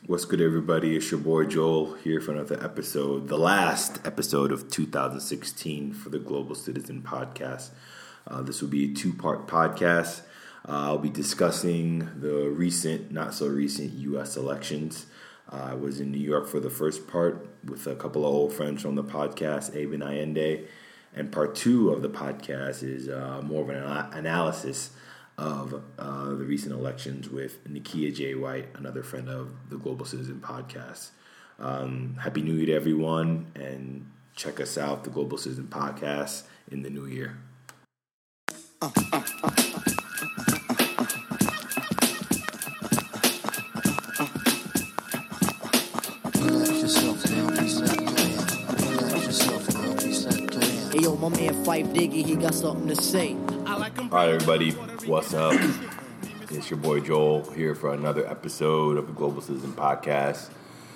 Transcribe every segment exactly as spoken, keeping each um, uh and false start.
What's good, everybody? It's your boy Joel here for another episode, the last episode of two thousand sixteen for the Global Citizen Podcast. Uh, this will be a two-part podcast. Uh, I'll be discussing the recent, not so recent U S elections. Uh, I was in New York for the first part with a couple of old friends from the podcast, Abe and Allende. And part two of the podcast is uh, more of an analysis of uh, the recent elections with Nakia J. White, another friend of the Global Citizen Podcast. Um, Happy New Year to everyone, and check us out, the Global Citizen Podcast, in the new year. Uh, uh, uh. Hey, yo, my man Fife Diggy, he got something to say. All right, everybody, what's up? It's your boy Joel here for another episode of the Global Citizen Podcast.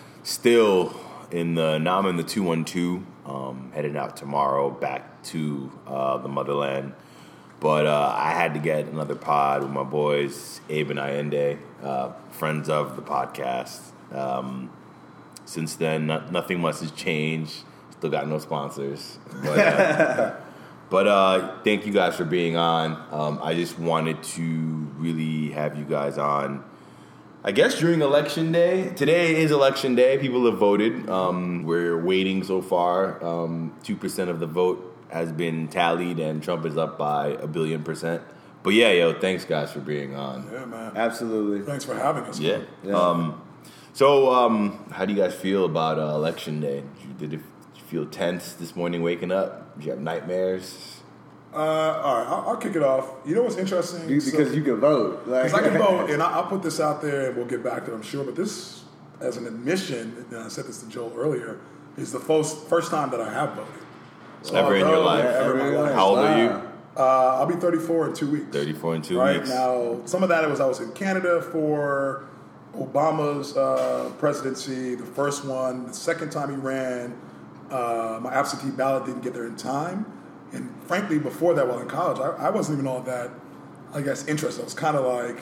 Still in the, now I'm in the two one two, um, heading out tomorrow back to uh, the motherland. But uh, I had to get another pod with my boys, Abe and Allende, uh, friends of the podcast. Um, since then, not, nothing much has changed. Still got no sponsors. But, uh, but uh, thank you guys for being on. Um, I just wanted to really have you guys on, I guess, during Election Day. Today is Election Day. People have voted. Um, we're waiting so far. Um, two percent of the vote has been tallied, and Trump is up by a billion percent. But yeah, yo, thanks, guys, for being on. Yeah, man. Absolutely. Thanks for having us. Yeah. Yeah. Um, so um, how do you guys feel about uh, Election Day? Did you, did you feel tense this morning waking up? Did you have nightmares? Uh, all right, I'll, I'll kick it off. You know what's interesting? Because so, you can vote. Because like, I can vote, and I, I'll put this out there, and we'll get back to it, I'm sure. But this, as an admission, and I said this to Joel earlier, is the first, first time that I have voted. So Ever in your life? Yeah, ever in my life. How old Wow. are you? Uh, I'll be thirty-four in two weeks. thirty-four in two right weeks. Now, some of that was I was in Canada for Obama's uh, presidency, the first one. The second time he ran, uh, my absentee ballot didn't get there in time. And frankly, before that, while in college, I, I wasn't even all that, I guess, interested. I was kind of like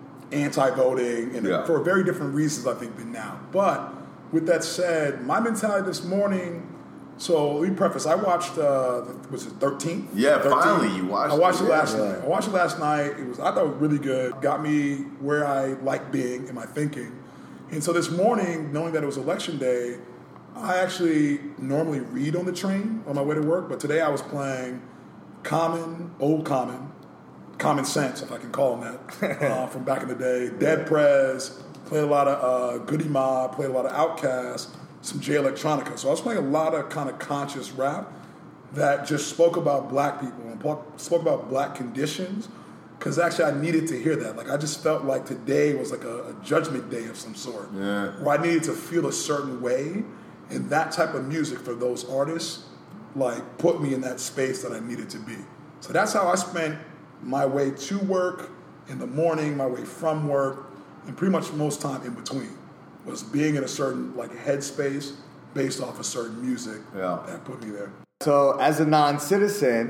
anti-voting, and Yeah. for very different reasons, I think, than now. But with that said, my mentality this morning. So let me preface. I watched. Uh, was it thirteenth? Yeah, finally you watched I watched it, it last yeah. night. I watched it last night. It was. I thought it was really good. Got me where I like being in my thinking. And so this morning, knowing that it was election day, I actually normally read on the train on my way to work. But today I was playing Common, Old Common, Common Sense, if I can call him that, uh, from back in the day. Dead Prez. Played a lot of uh, Goody Mob. Played a lot of Outkast. Some Jay Electronica. So I was playing a lot of kind of conscious rap that just spoke about black people and spoke about black conditions, because actually I needed to hear that. Like, I just felt like today was like a, a judgment day of some sort, Yeah. where I needed to feel a certain way, and that type of music for those artists like put me in that space that I needed to be. So that's how I spent my way to work in the morning, my way from work, and pretty much most time in between, was being in a certain like headspace based off of certain music Yeah. that put me there. So, as a non-citizen,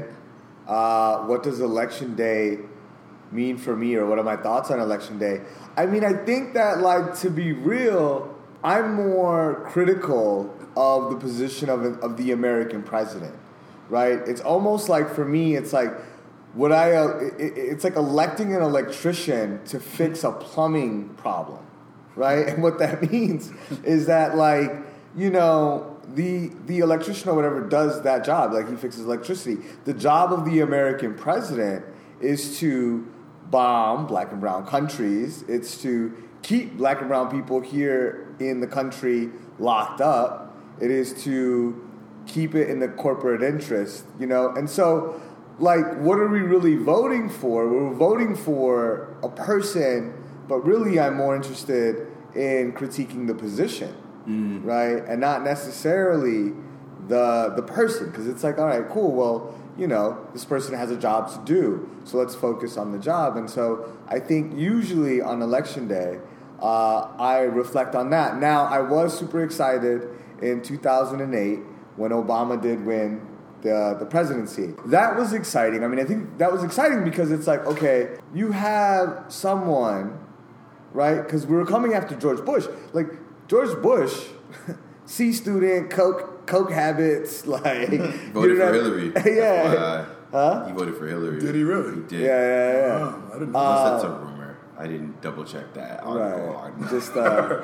uh, what does Election Day mean for me, or what are my thoughts on Election Day? I mean, I think that, like, to be real, I'm more critical of the position of of the American president, right? It's almost like, for me, it's like, would I? Uh, it, it's like electing an electrician to fix a plumbing problem. Right? And what that means is that, like, you know, the the electrician or whatever does that job. Like, he fixes electricity. The job of the American president is to bomb black and brown countries. It's to keep black and brown people here in the country locked up. It is to keep it in the corporate interest, you know? And so, like, what are we really voting for? We're voting for a person. But really, I'm more interested in critiquing the position, mm. right? And not necessarily the the person. Because it's like, all right, cool, well, you know, this person has a job to do, so let's focus on the job. And so I think usually on Election Day, uh, I reflect on that. Now, I was super excited in two thousand eight when Obama did win the the presidency. That was exciting. I mean, I think that was exciting because it's like, okay, you have someone, right? Because we were coming after George Bush. Like, George Bush, C student, coke, coke habits, like voted you know, for Hillary. Yeah, huh? He voted for Hillary. Did he really? He did. Yeah, yeah, yeah. Oh, I didn't know. Unless Uh, that's a rumor. I didn't double check that. article. Right. Just uh,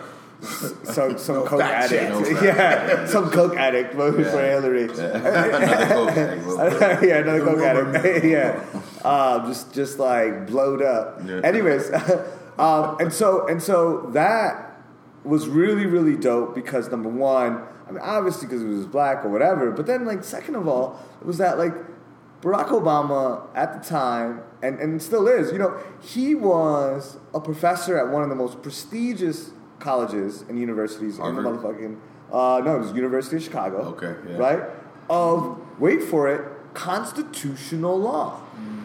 some some No coke fact check. addict. No fact. yeah, some coke addict voted Yeah. for Hillary. Another coke addict voted for yeah, another The coke rumor. addict. yeah, uh, just just like blowed up. Yeah. Anyways, um, and so and so that was really really dope because number one, I mean obviously because it was black or whatever, but then like second of all, it was that like Barack Obama at the time, and, and still is, you know, he was a professor at one of the most prestigious colleges and universities in the Harvard? motherfucking, uh, no, it was University of Chicago. Okay, yeah. Right? Of, wait for it, constitutional law.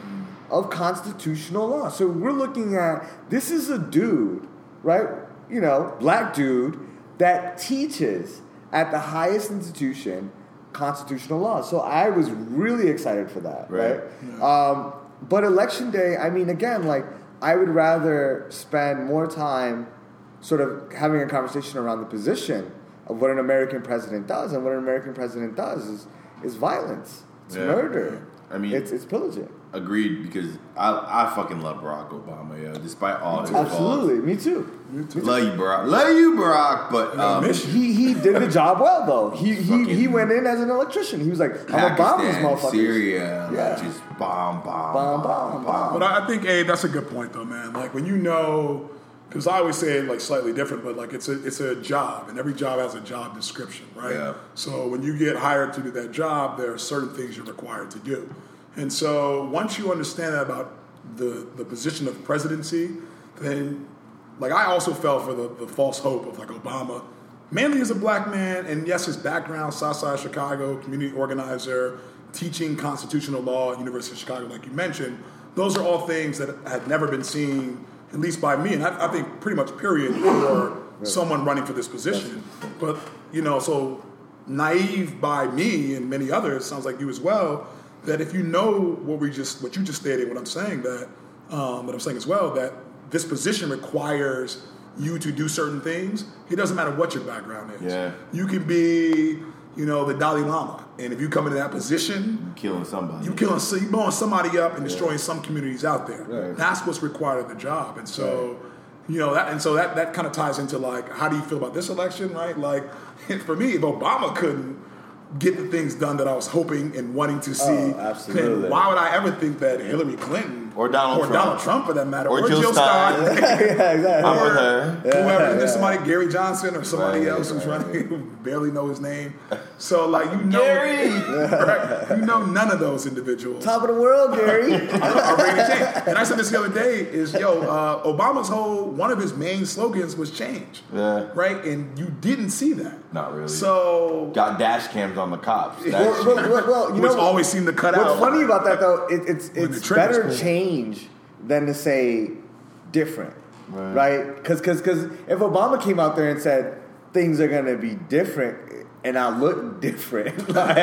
Of constitutional law. So we're looking at, this is a dude, right? You know, black dude that teaches at the highest institution constitutional law. So I was really excited for that, right? Right. Um, but election day, I mean, again, like, I would rather spend more time sort of having a conversation around the position of what an American president does. And what an American president does is, is violence. It's Yeah. murder. I mean- it's, it's pillaging. Agreed, because I I fucking love Barack Obama, yo. Despite all his Absolutely. Me too. faults. Love you, Barack. Love you, Barack. But um, miss you. He he did the job well though. He he, he Fucking- went in as an electrician. He was like, I'm a bomb these Pakistan, motherfuckers. Syria, Yeah. like just bomb, bomb, Bomb, bomb, bomb. But I I think, Abe, that's a good point, though, man. Like when you know, because I always say it like slightly different, but like it's a it's a job, and every job has a job description, right? Yeah. So when you get hired to do that job, there are certain things you're required to do, and so once you understand that about the the position of presidency, then like I also fell for the, the false hope of like Obama. Mainly as a black man, and yes, his background, Southside Chicago, community organizer, teaching constitutional law at University of Chicago, like you mentioned, those are all things that had never been seen, at least by me, and I, I think pretty much period, for someone running for this position. But, you know, so naive by me and many others, sounds like you as well, that if you know what we just, what you just stated, what I'm saying, that, um, what I'm saying as well, that this position requires you to do certain things, it doesn't matter what your background is. Yeah. You can be, you know, the Dalai Lama, and if you come into that position, killing somebody. you killing, you blowing somebody up and destroying some communities out there. Right. That's what's required of the job, and so, you know, that, and so that that kind of ties into like, how do you feel about this election, right? Like, for me, if Obama couldn't get the things done that I was hoping and wanting to see, Oh, absolutely. then why would I ever think that Hillary Clinton Or Donald or Trump. Donald Trump for that matter, Or or, Jill Jill Stein. Stein, yeah, exactly. I'm with or her. whoever, Yeah, there's yeah. somebody, Gary Johnson or somebody Right, else who's right. running who barely know his name. So like you know, Gary! right, you know none of those individuals Top of the world, Gary. are ready to change. And I said this the other day is yo, uh, Obama's whole one of his main slogans was change, Yeah. right? And you didn't see that. Not really. So Got dash cams on the cops. That's well, well, well, well, you which know, always seemed to cut what's out. funny about that though, it, it's When the it's trigger's better pulled. change than to say different, Right. right? Because because because if Obama came out there and said things are gonna be different and I look different, like,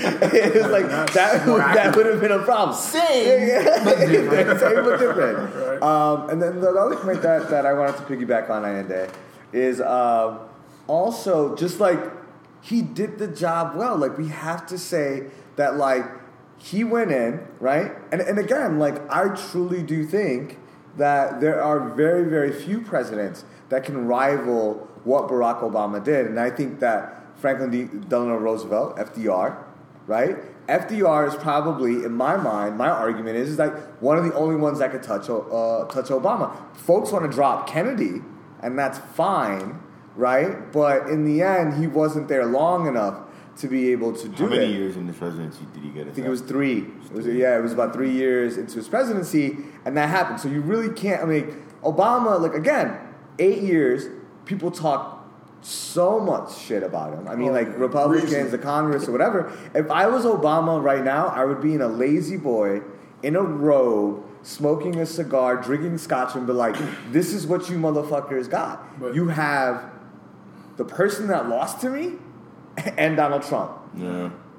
it was like That's that more would, that accurate. would have been a problem. Same, but different. Same but different. Right. Um, and then the other point that, that I wanted to piggyback on Ayende is um, also just like he did the job well. Like we have to say that like he went in, right? And and again, like I truly do think that there are very, very few presidents that can rival what Barack Obama did. And I think that Franklin D. Delano Roosevelt, F D R, right? F D R is probably, in my mind, my argument is, is like one of the only ones that could touch uh, touch Obama. Folks want to drop Kennedy, and that's fine, right? But in the end, he wasn't there long enough to be able to do How many it. years in the presidency did he get? I think it was three. It was, yeah, it was about three years into his presidency, and that happened. So you really can't. I mean, Obama, like again, eight years. People talk so much shit about him. I mean, Oh, like Republicans, reason. the Congress, or whatever. If I was Obama right now, I would be in a lazy boy in a robe, smoking a cigar, drinking scotch, and be like, "This is what you motherfuckers got. But- you have the person that lost to me, and Donald Trump." Yeah.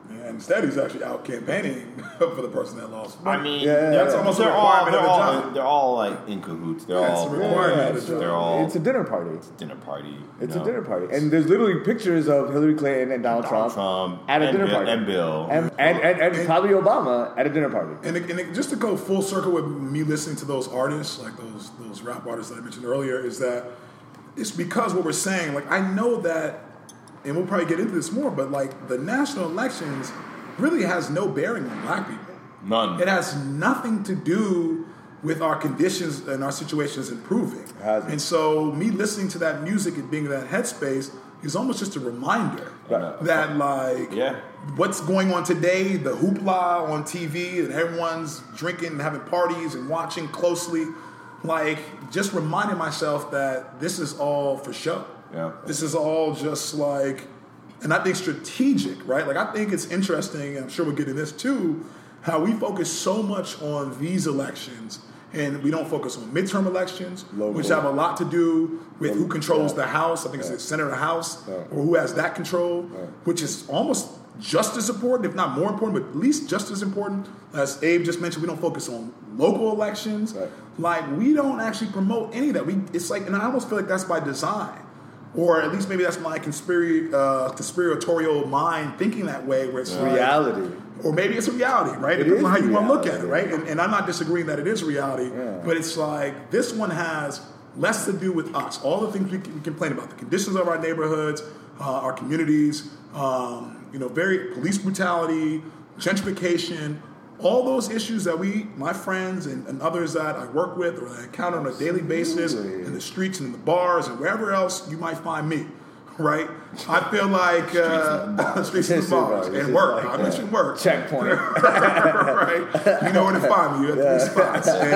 And instead, he's actually out campaigning for the person that lost. I mean, Yeah, that's yeah. almost a they're all requirement they're of the all job. they're all like in cahoots. They're Yeah, all it's a requirement Yeah, of the it's, job. they're all it's a dinner party. dinner party. you It's know? a dinner party, and there's literally pictures of Hillary Clinton and Donald, Donald Trump, Trump at a and dinner Bill, party, and Bill. and and, and, and And- probably Obama at a dinner party. And, it, and it, just to go full circle with me listening to those artists, like those those rap artists that I mentioned earlier, is that it's because what we're saying. Like I know that, and we'll probably get into this more, but like the national elections really has no bearing on black people. None. It has nothing to do with our conditions and our situations improving. hasn't. And so me listening to that music and being in that headspace is almost just a reminder Right. that like Yeah. what's going on today, the hoopla on T V and everyone's drinking and having parties and watching closely, like just reminding myself that this is all for show. Yeah. This is all just like, and I think strategic, right? Like I think it's interesting, and I'm sure we'll get into this too, how we focus so much on these elections and we don't focus on midterm elections, Local. which have a lot to do with who controls Yeah. the House. I think Yeah. it's the Senate or the House, Yeah. or who has that control, Yeah. which is almost just as important, if not more important, but at least just as important. As Abe just mentioned, we don't focus on local elections. Right. Like we don't actually promote any of that. We it's like, and I almost feel like that's by design, or at least maybe that's my conspiracy uh, conspiratorial mind thinking that way, where it's like, Reality. or maybe it's a reality, right? It Depending on is how you want to look at it, reality. right? And, and I'm not disagreeing that it is reality, Yeah. but it's like this one has less to do with us. All the things we, can, we complain about, the conditions of our neighborhoods, uh, our communities, um, you know, very police brutality, gentrification, all those issues that we, my friends and, and others that I work with or that I encounter on a daily basis Absolutely. in the streets and in the bars and wherever else you might find me. Right, I feel like uh, streets and the bars This is and work. like, I mentioned work. Checkpoint. Right, you know where to find me. You at these spots, and,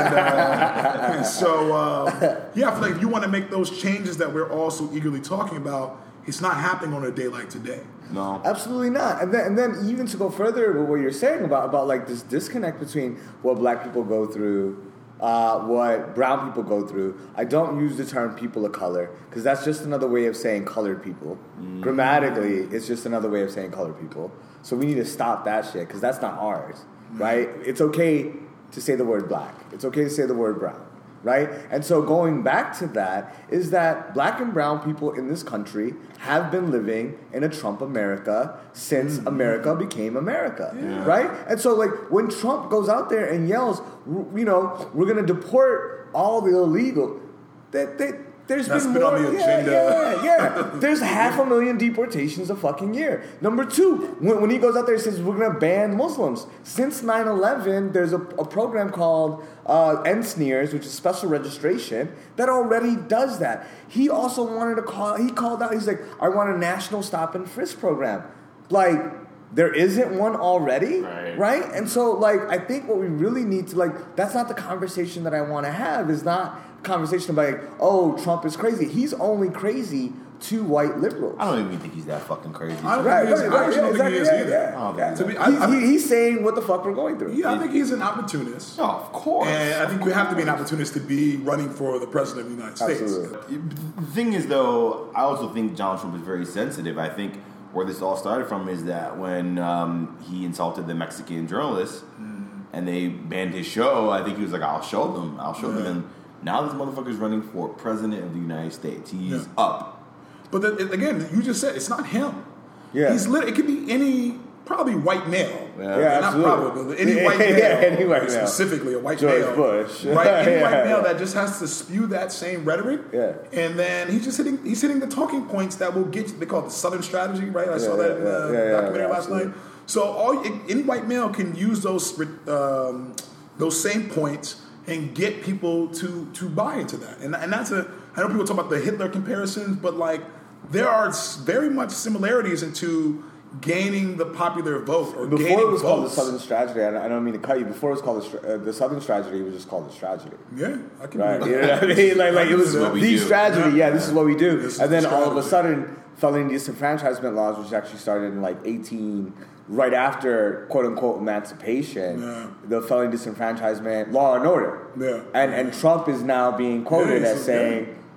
uh, and so uh, yeah, I feel like if you want to make those changes that we're all so eagerly talking about, it's not happening on a day like today. No. Absolutely not. And then, and then even to go further with what you're saying about, about like this disconnect between what black people go through, uh, what brown people go through. I don't use the term people of color because that's just another way of saying colored people. Mm. Grammatically, it's just another way of saying colored people. So we need to stop that shit because that's not ours, right? It's okay to say the word black. It's okay to say the word brown. Right? And so going back to that is that black and brown people in this country have been living in a Trump America since mm-hmm. America became America. Yeah. Right? And so like when Trump goes out there and yells, you know, we're going to deport all the illegal, that they, there's That's been, been more, on the yeah, agenda. Yeah, yeah. There's half a million deportations a fucking year. Number two, when, when he goes out there and says we're going to ban Muslims. Since nine eleven, there's a, a program called uh, N S N E E R S, which is special registration, that already does that. He also wanted to call, he called out, he's like, I want a national stop and frisk program. Like, there isn't one already, right. right? And so, like, I think what we really need to, like, that's not the conversation that I want to have, is not conversation about like, oh, Trump is crazy. He's only crazy to white liberals. I don't even think he's that fucking crazy. I don't Right, think he is. right, I actually yeah, don't think he is exactly, either. yeah, Oh, yeah. To be- I- He- I- he- he's saying what the fuck we're going through. Yeah, I think he's an opportunist. Oh, of course. And I think you have to be an opportunist to be running for the president of the United States. Absolutely. The thing is, though, I also think Donald Trump is very sensitive. I think where this all started from is that when um, he insulted the Mexican journalists mm. and they banned his show, I think he was like, I'll show them. I'll show yeah. them. And now this motherfucker's running for president of the United States. He's yeah. up. But then, again, you just said it's not him. Yeah. He's lit- It could be any, probably white male. Yeah, yeah Not absolutely. probably, but any white male. yeah, any white male. Specifically a white George male. Bush. Right? Any yeah, white male yeah. that just has to spew that same rhetoric. Yeah. And then he's just hitting he's hitting the talking points that will get you, they call it the Southern strategy, right? I yeah, saw that yeah, in the yeah, yeah, documentary yeah, last absolutely. night. So all any white male can use those um, those same points and get people to to buy into that. And and that's a I know people talk about the Hitler comparisons, but like there are very much similarities into gaining the popular vote or Before gaining it was votes. called the Southern Strategy, I don't, I don't mean to cut you. Before it was called the, stra- uh, the Southern Strategy, it was just called the Strategy. Yeah, I can Right, do you that. know what I mean? Like, like it was This is what we the do. strategy. Yeah, this is what we do. This is And then the all of a strategy. sudden, felony disenfranchisement laws, which actually started in like eighteen, right after quote unquote emancipation, Yeah. the felony disenfranchisement law and order. Yeah. And and Trump is now being quoted Yeah, as so- saying,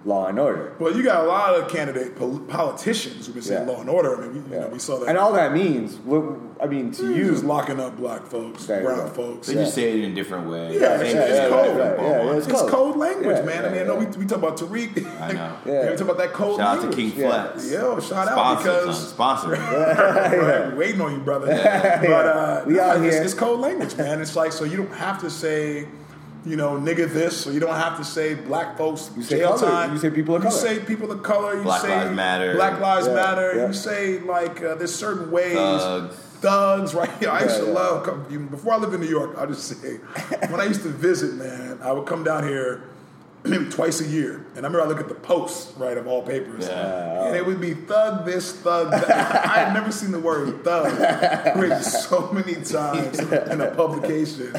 Law and Order. Well, you got a lot of candidate pol- politicians who've been saying Yeah. Law and Order. I mean, we, you Yeah. know, we saw that. And all that means, what, I mean, to you you, just locking up black folks, There you brown go. folks. They just say it in a different way. Yeah, Same yeah, thing, yeah, different right, right, ball. yeah, yeah, It's, It's code, code. language, Yeah, man. yeah, I mean, I know yeah. we, we talk about Tariq. I know. Yeah. We talk about that code Shout out to language. King Yeah. Flex. Yo, shout out Sponsor, because son. Sponsor. me. right, we waiting on you, brother. But uh, We out it's, here. it's code language, man. It's like, so you don't have to say, you know, nigga this, or you don't have to say black folks You say jail color. time. You say people of color. You say people of color. You Black say Lives Matter. Black Lives Yeah, Matter. yeah. You say like uh, there's certain ways. Thugs. Thugs, right? I used Yeah, to yeah. love even before I lived in New York. I'll just say when I used to visit, man, I would come down here maybe twice a year, and I remember I look at the posts, right, of all papers, Yeah. and it would be thug this, thug that. I had never seen the word thug written so many times in a publication.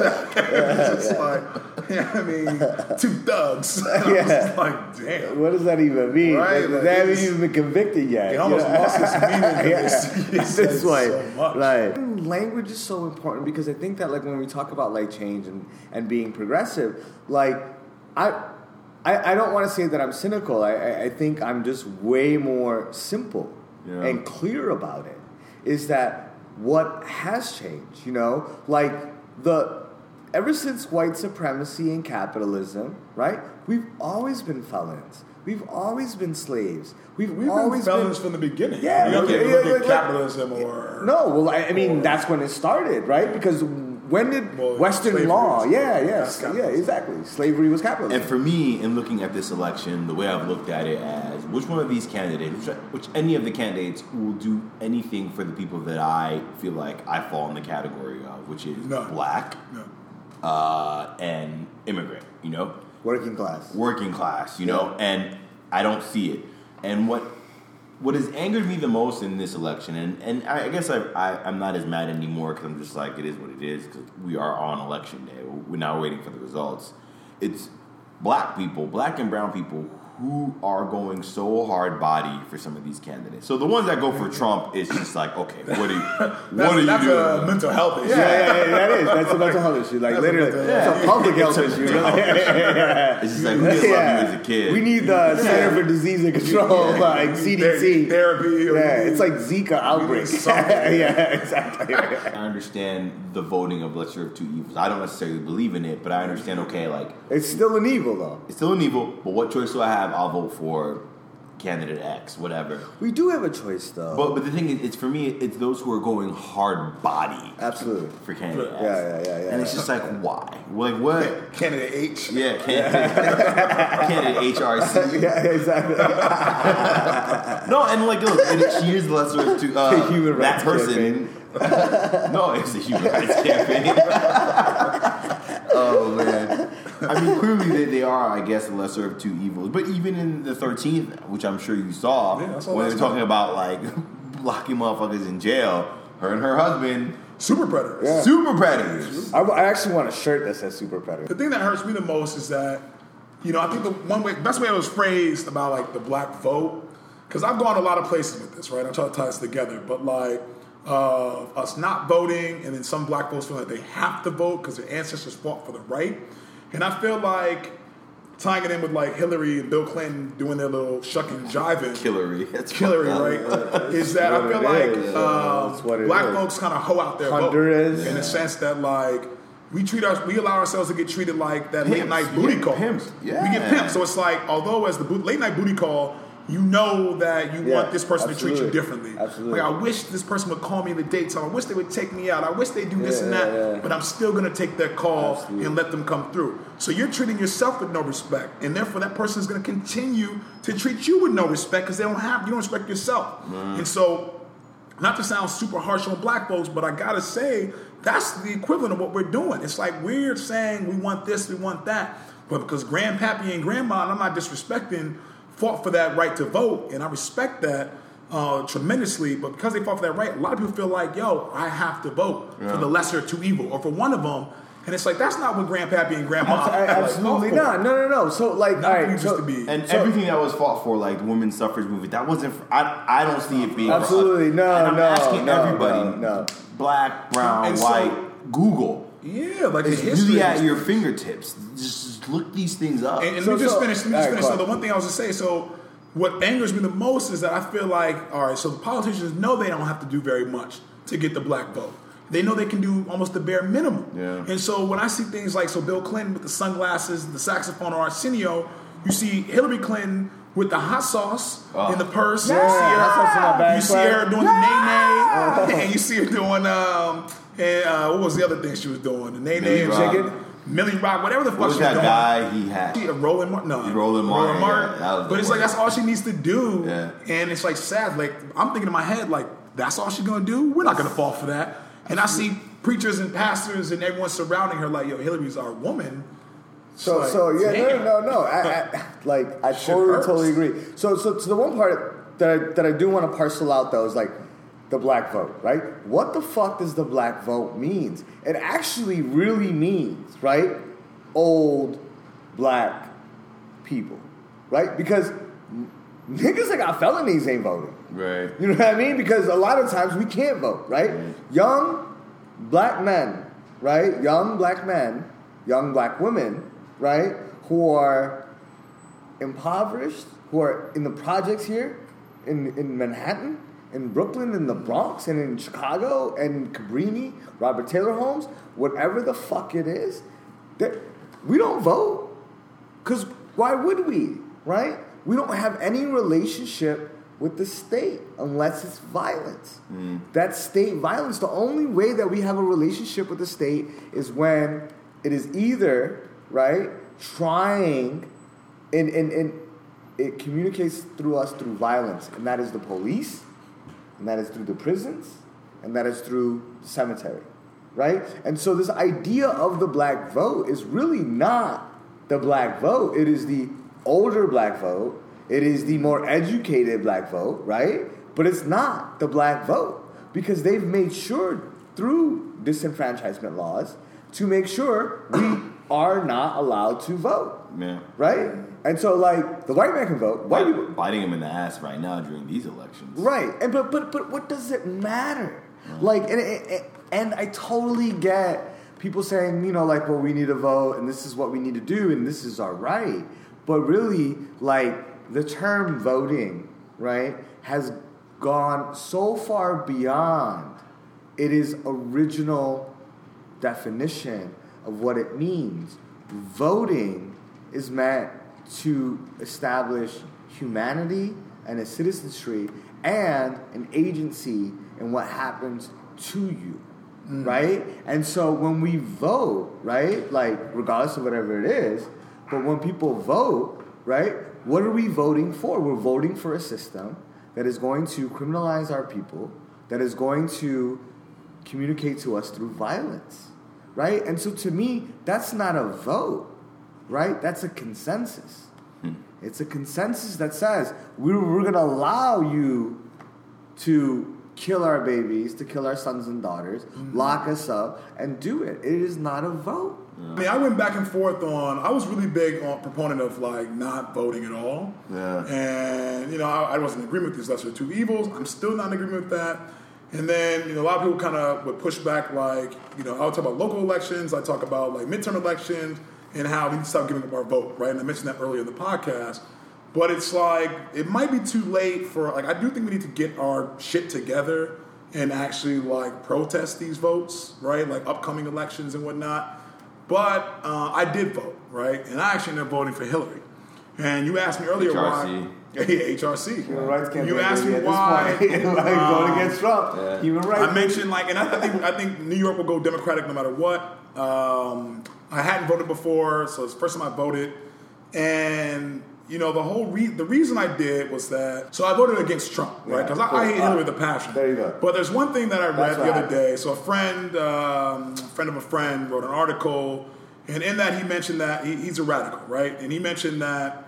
It's just like, yeah, I mean, two thugs. And I was Yeah. just like, damn. what does that even mean? Right, Like, like, they haven't it's- even been convicted yet. It almost you know? lost its meaning. Yeah. It's, It's this way. So much. Like language is so important because I think that like when we talk about like change and, and being progressive, like I I, I don't want to say that I'm cynical. I, I, I think I'm just way more simple Yeah. and clear about it. Is that what has changed? You know, like the ever since white supremacy and capitalism, right? We've always been felons. We've always been slaves. We've, We've always been felons from the beginning. Yeah, you don't yeah, get yeah, look yeah, at like- capitalism or No, well, I, I mean, Or- that's when it started, right? Because when did Well, Western slavery law? was- Yeah, that's yes, yeah, capitalism. exactly. Slavery was capitalism. And for me, in looking at this election, the way I've looked at it as which one of these candidates, which, which any of the candidates will do anything for the people that I feel like I fall in the category of, which is No. black no. uh, and immigrant, you know? Working class. Working class, you Yeah. know? And I don't see it. And what what has angered me the most in this election, and, and I guess I, I, I'm not as mad anymore because I'm just like, it is what it is, because we are on election day. We're now waiting for the results. It's black people, black and brown people, who are going so hard body for some of these candidates. So the ones that go for Trump, it's just like, okay, what are you, That's, what are you that's doing? a mental health issue. Yeah, yeah, yeah, that is. That's a mental health issue. Like That's a literally, mental it's health a public health It's a issue. mental health Yeah. It's just like, we didn't love you as a kid. We need the Center for Disease and Control, Yeah. like C D C. Therapy. or Yeah, we it's need- like Zika outbreak. something. Yeah, exactly. I understand the voting of lesser of two evils. I don't necessarily believe in it, but I understand, okay, like, It's still an evil, though. it's still an evil, but what choice do I have? I'll vote for candidate X, whatever. We do have a choice, though. But but the thing is, it's for me, it's those who are going hard body Absolutely. for candidate X. Yeah, yeah, yeah, yeah. And it's just like, why? Like, what? Candidate H. Yeah, candidate, candidate H R C. Yeah, exactly. No, and like, look, and she is the lesser of two. Uh, Human that rights person. No, it's the human rights campaign. Oh man. I mean, clearly they, they are, I guess, the lesser of two evils. But even in the thirteenth, which I'm sure you saw, Yeah, I saw when last they're talking about like locking motherfuckers in jail, her and her husband, Super predators. Yeah. super predators. I, I actually want a shirt that says Super Predator. The thing that hurts me the most is that, you know, I think the one way, best way it was phrased about like the black vote, because I've gone a lot of places with this, right? I'm trying to tie this together, but like uh, us not voting, and then some black folks feel like they have to vote because their ancestors fought for the right, and I feel like tying it in with like Hillary and Bill Clinton doing their little shucking and jiving. Killery. That's Hillary, fucked up. right? Is that I what feel it like is. um, That's what it black is. folks kind of hoe out their vote Honduras. in the sense that like we treat our we allow ourselves to get treated like that late Pimps. night booty Yeah, call. pimps. Yeah. We get pimped. So it's like although as the boot, late night booty call, you know that you Yeah, want this person to treat you absolutely. differently. Absolutely. Like I wish this person would call me in the daytime. I wish they would take me out. I wish they do this Yeah, and that. yeah, yeah. But I'm still gonna take their call Absolutely. and let them come through. So you're treating yourself with no respect, and therefore that person is gonna continue to treat you with no respect because they don't have you don't respect yourself. And so, not to sound super harsh on black folks, but I gotta say that's the equivalent of what we're doing. It's like we're saying we want this, we want that, but because grandpappy and grandma, and I'm not disrespecting, fought for that right to vote, and I respect that uh, tremendously. But because they fought for that right, a lot of people feel like, yo, I have to vote Yeah. for the lesser of two evil, or for one of them. And it's like that's not what grandpappy and grandma I- like, absolutely fought for. not. No, no, no. So, like, Not all for right. you just So, to be. And So- everything that was fought for, like the women's suffrage movement, that wasn't. For, I I don't see it being. for us. Absolutely, no, And I'm no, asking no, everybody, no, no. black, brown, And so- white, Google. Yeah, like It's the history. really at your fingertips. Just, just look these things up. And, and So- let me just so- finish. Let me all just right, finish. go So the ahead. one thing I was to say. So what angers me the most is that I feel like, all right, so the politicians know they don't have to do very much to get the black vote. They know they can do almost the bare minimum. Yeah. And so when I see things like, so Bill Clinton with the sunglasses, the saxophone, or Arsenio, you see Hillary Clinton with the hot sauce Oh. in the purse. Yeah, you see hot sauce in my her, bag, you see Claire. her doing the nay nay, and you see her doing um, and uh, what was the other thing she was doing? The nay nay, Millie Rock. chicken, Millie Rock, whatever the fuck What was she was that doing. guy he had? She- Roland Martin, no, Roland Martin, yeah, that was but the it's like worst. that's all she needs to do, Yeah. and it's like sad. Like I'm thinking in my head, like that's all she's gonna do. We're not gonna fall for that. And I see preachers and pastors and everyone surrounding her, like, yo, Hillary's our woman. So, It's so like, yeah, no, damn. no, no. I, I, like, I Shit totally, hurts. totally agree. So, so, to the one part that I, that I do want to parcel out though is like the black vote, right? What the fuck does the black vote means? It actually really means, right? Old black people, right? Because n- niggas that got felonies ain't voting. Right. You know what I mean? Because a lot of times we can't vote, right? Young black men, right? Young black men, young black women, right? Who are impoverished, who are in the projects here in, in Manhattan, in Brooklyn, in the Bronx, and in Chicago, and Cabrini, Robert Taylor Homes, whatever the fuck it is, that we don't vote. Because why would we, right? We don't have any relationship with the state unless it's violence. That state violence, the only way that we have a relationship with the state is when it is either, right, trying, and, and, and it communicates through us through violence, and that is the police, and that is through the prisons, and that is through the cemetery, right? And so this idea of the black vote is really not the black vote. It is the older black vote. It is the more educated black vote, right? But it's not the black vote because they've made sure through disenfranchisement laws to make sure we are not allowed to vote, Yeah. right? And so, like, the white man can vote. White people, Biting him in the ass right now during these elections. right? And but but but what does it matter? Like, and and, and I totally get people saying, you know, like, well, we need to vote, and this is what we need to do, and this is our right. But really, like, the term voting, right, has gone so far beyond its original definition of what it means. Voting is meant to establish humanity and a citizenry and an agency in what happens to you, right? And so when we vote, right, like regardless of whatever it is, but when people vote, right, what are we voting for? We're voting for a system that is going to criminalize our people, that is going to communicate to us through violence, right? And so to me, that's not a vote, right? That's a consensus. It's a consensus that says we're, we're going to allow you to kill our babies, to kill our sons and daughters, lock us up, and do it. It is not a vote. I mean, I went back and forth on. I was really big on proponent of like not voting at all. Yeah. And you know, I, I wasn't in agreement with these lesser of two evils. I'm still not in agreement with that. And then you know, a lot of people kind of would push back. Like you know, I would talk about local elections. I talk about like midterm elections and how we need to stop giving up our vote. Right. And I mentioned that earlier in the podcast. But it's like it might be too late for like I do think we need to get our shit together and actually like protest these votes. Right. Like upcoming elections and whatnot. But uh, I did vote, right? And I actually ended up voting for Hillary. And you asked me earlier H R C. why. Yeah, H R C. Human rights campaign. You asked me at this why. point. like um, going against Trump. Yeah. Human rights. I mentioned like, and I, I think I think New York will go Democratic no matter what. Um, I hadn't voted before, so it's the first time I voted, and you know the whole re- the reason I did was that so I voted against Trump, right? Because Yeah, I, I hate cool. Hillary with a passion. There you go. But there's one thing that I read That's the what other happened. day. So a friend, um, a friend of a friend, wrote an article, and in that he mentioned that he, he's a radical, right? And he mentioned that.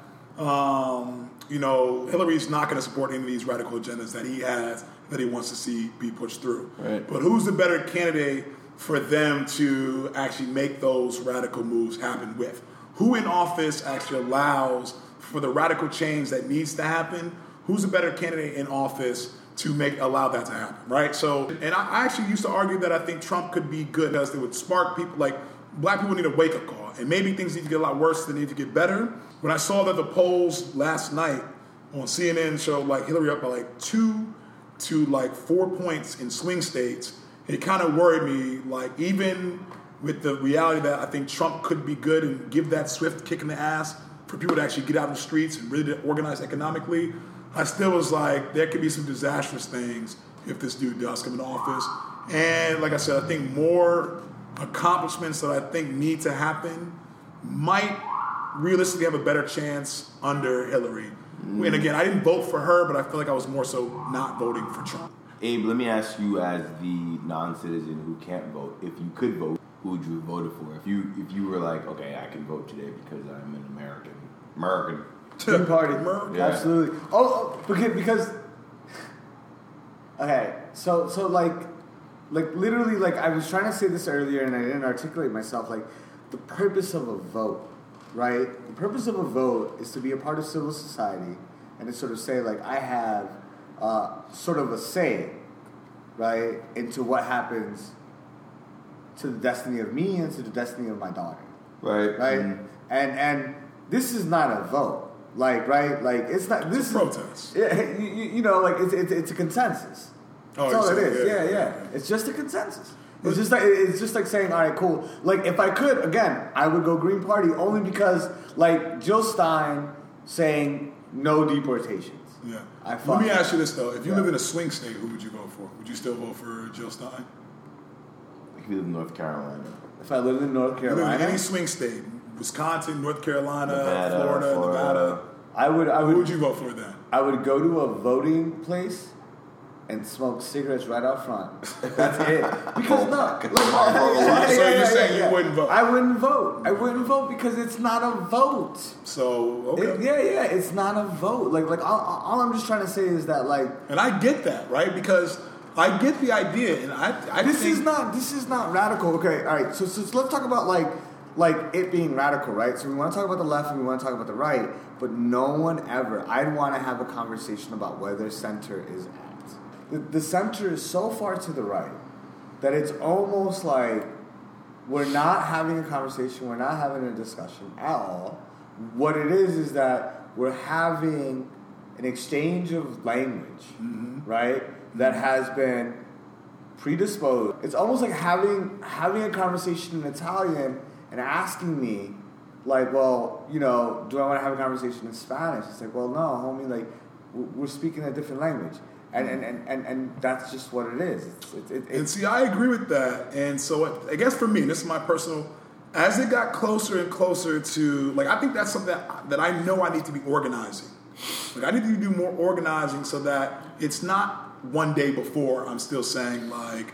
Um, you know, Hillary's not going to support any of these radical agendas that he has, that he wants to see be pushed through. Right. But who's the better candidate for them to actually make those radical moves happen with? Who in office actually allows for the radical change that needs to happen? who's a better candidate in office to make allow that to happen, right? So, and I, I actually used to argue that I think Trump could be good because it would spark people, like black people need a wake-up call, and maybe things need to get a lot worse than they need to get better. When I saw that the polls last night on C N N showed like Hillary up by like two to like four points in swing states, it kind of worried me, like even with the reality that I think Trump could be good and give that swift kick in the ass for people to actually get out in the streets and really to organize economically, I still was like, there could be some disastrous things if this dude does come into office. And like I said, I think more accomplishments that I think need to happen might realistically have a better chance under Hillary. Mm. And again, I didn't vote for her, but I feel like I was more so not voting for Trump. Abe, let me ask you, as the non-citizen who can't vote, if you could vote, who would you have voted for? If you if you were like, okay, I can vote today because I'm an American. American. Green Party. Yeah. Absolutely. Oh, oh, because, because okay, so so like like literally like I was trying to say this earlier and I didn't articulate myself, like the purpose of a vote, right? The purpose of a vote is to be a part of civil society and to sort of say like I have uh, sort of a say, right, into what happens to the destiny of me and to the destiny of my daughter. Right. Right? Mm-hmm. And and this is not a vote. Like, right? Like, it's not... This it's a protest. Is, yeah, you, you know, like, it's, it's, it's a consensus. Oh, That's all it is. Yeah, Yeah, yeah. It's just a consensus. It's just like it's just like saying, all right, cool. Like, if I could, again, I would go Green Party only because, like, Jill Stein saying no deportations. Yeah. I Let me fuck- ask you this, though. If you Yeah. live in a swing state, who would you vote for? Would you still vote for Jill Stein? If you live in North Carolina. If I lived in North You live in Carolina, any swing state, Wisconsin, North Carolina, Nevada, Florida, Florida. Nevada. I would, I Who would, would you vote for then? I would go to a voting place and smoke cigarettes right out front. That's it. Because no, like, So you're saying you wouldn't vote? I wouldn't vote. I wouldn't vote because it's not a vote. So, okay. It- yeah, yeah, it's not a vote. Like, like all, all I'm just trying to say is that, like, And I get that, right? Because I get the idea, and I, I this think is not, this is not radical. Okay, all right. So, so, so let's talk about like, like it being radical, right? So we want to talk about the left and we want to talk about the right, but no one ever. I'd want to have a conversation about where their center is at. The, the center is so far to the right that it's almost like we're not having a conversation, we're not having a discussion at all. What it is is that we're having an exchange of language, mm-hmm. right? That has been predisposed. It's almost like having having a conversation in Italian and asking me, like, well, you know, do I want to have a conversation in Spanish? It's like, well, no, homie, like, we're speaking a different language. And and, and, and, and that's just what it is. It's, it, it, And see, I agree with that. And so I guess for me, this is my personal, as it got closer and closer to, like, I think that's something that, that I know I need to be organizing. Like, I need to do more organizing so that it's not one day before I'm still saying, like,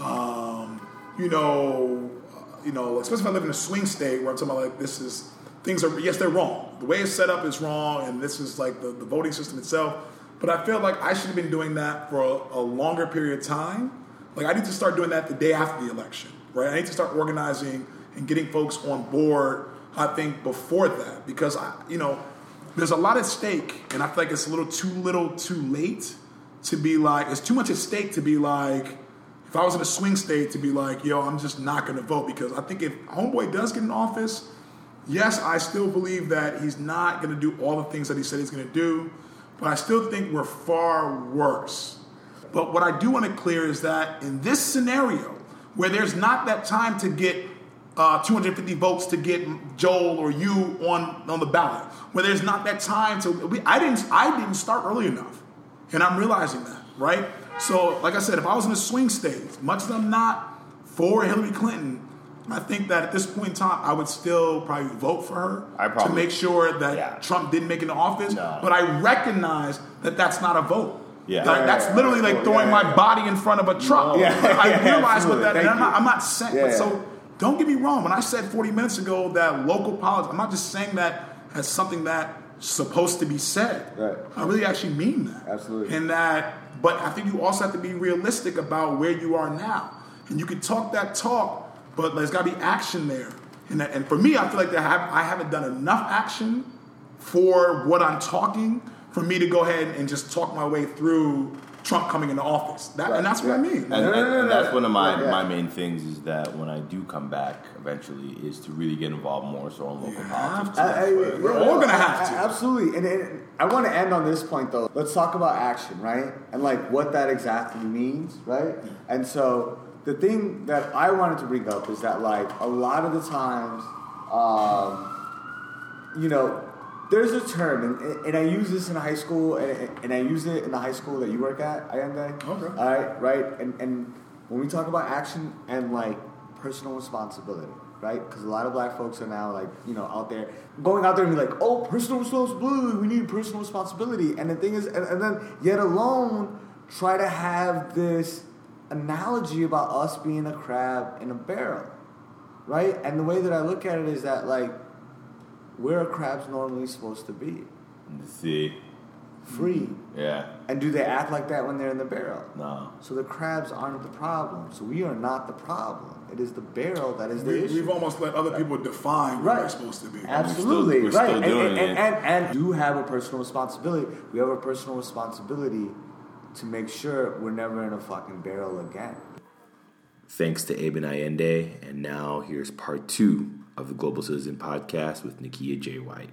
um, you know, uh, you know, especially if I live in a swing state where I'm talking about, like, this is, things are, yes, they're wrong. The way it's set up is wrong, and this is, like, the, the voting system itself. But I feel like I should have been doing that for a, a longer period of time. Like, I need to start doing that the day after the election, right? I need to start organizing and getting folks on board, I think, before that. Because, I, you know, there's a lot at stake, and I feel like it's a little too little too late to be like, it's too much at stake to be like, if I was in a swing state, to be like, yo, I'm just not going to vote. Because I think if Homeboy does get in office, yes, I still believe that he's not going to do all the things that he said he's going to do. But I still think we're far worse. But what I do want to clear is that in this scenario, where there's not that time to get uh, two hundred fifty votes to get Joel or you on, on the ballot, where there's not that time to, we, I didn't I didn't start early enough, and I'm realizing that, right? So, like I said, if I was in a swing state, much as I'm not for Hillary Clinton, I think that at this point in time, I would still probably vote for her I probably, to make sure that yeah. Trump didn't make it into office. No. But I recognize that that's not a vote. Yeah. Like, Yeah, that's yeah, literally yeah, like throwing yeah, my yeah. body in front of a truck. Yeah, I yeah, realize what absolutely. that, and Thank I'm not, you. I'm not saying, Yeah, but yeah. so don't get me wrong. When I said forty minutes ago that local politics, I'm not just saying that as something that's supposed to be said. Right. I really actually mean that. Absolutely. And that, but I think you also have to be realistic about where you are now. And you can talk that talk, but there's got to be action there. And, and for me, I feel like I, have, I haven't done enough action for what I'm talking for me to go ahead and just talk my way through Trump coming into office. That, Right. And that's what I mean. And, No, no, and- no, and no. that's one of my, Yeah. my main things is that when I do come back eventually is to really get involved more so in local politics. to. too. I- I- We're yeah, all gonna I- have I- to. Absolutely. And, and I want to end on this point, though. Let's talk about action, right? And like what that exactly means, right? And so the thing that I wanted to bring up is that like a lot of the times, um, you know, there's a term, and, and I use this in high school, and, and I use it in the high school that you work at, Ayende. Okay. All right, right? And, and when we talk about action and like personal responsibility, right? Because a lot of black folks are now like, you know, out there, going out there and be like, oh, personal responsibility, we need personal responsibility. And the thing is, and, and then yet alone, try to have this analogy about us being a crab in a barrel, right? And the way that I look at it is that like, where are crabs normally supposed to be? See, Free. yeah, And do they act like that when they're in the barrel? no. So the crabs aren't the problem. So we are not the problem. It is the barrel that is the We, issue. we've almost let other people define what Right. they're supposed to be. Absolutely, We're still- we're right. still and, doing and, it. and, and, and do have a personal responsibility. We have a personal responsibility to make sure we're never in a fucking barrel again. Thanks to Aben Allende, and now here's part two of the Global Citizen Podcast with Nakia J. White.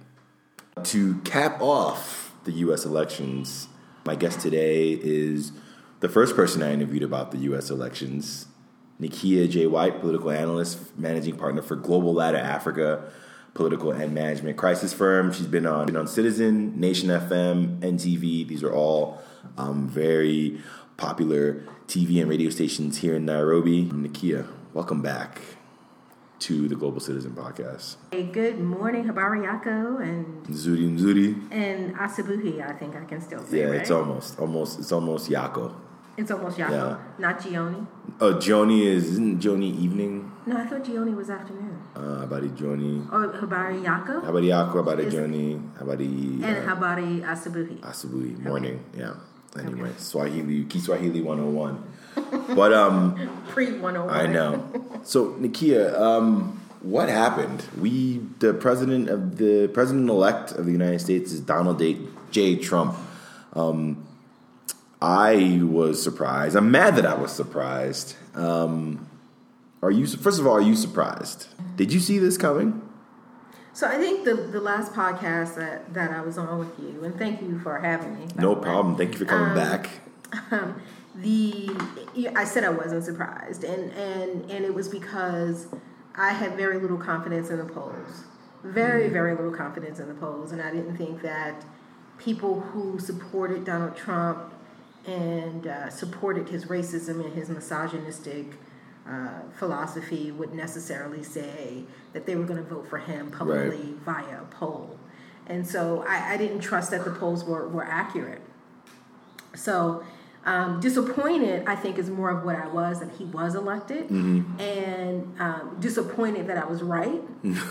To cap off the U S elections, my guest today is the first person I interviewed about the U S elections, Nakia J. White, political analyst, managing partner for Global Ladder Africa, political and management crisis firm. She's been on, been on Citizen, Nation F M, N T V. These are all um, very popular T V and radio stations here in Nairobi. Nakia, welcome back to the Global Citizen Podcast. Hey, good morning, Habari Yako and Nzuri Nzuri. and Asabuhi. I think I can still say, Yeah, right? it's almost, almost, it's almost Yako. It's almost Yako, Yeah. not Gioni. Oh, Joni is, isn't Joni evening? No, I thought Gioni was afternoon. Uh, Habari Joni. Or Habari Yako Habari Yako, Habari Is- Joni, Habari and uh, Habari Asabuhi. Asubui, morning. Yeah. Anyway, Swahili, Kiswahili one oh one. But, um, Pre one oh one. I know. So, Nakia, um, what happened? We, the president of the president-elect of the United States is Donald J. Trump. Um, I was surprised. I'm mad that I was surprised. Um, are you? First of all, are you surprised? Did you see this coming? So I think the the last podcast that, that I was on with you, and thank you for having me. by No the way. problem. Thank you for coming Um, back. Um, the I said I wasn't surprised, and and and it was because I had very little confidence in the polls, very very little confidence in the polls, and I didn't think that people who supported Donald Trump and uh, supported his racism and his misogynistic uh, philosophy would necessarily say that they were going to vote for him publicly via a poll, and so I, I didn't trust that the polls were were accurate. So. Um, disappointed, I think, is more of what I was that he was elected, Mm-hmm. and um, disappointed that I was right,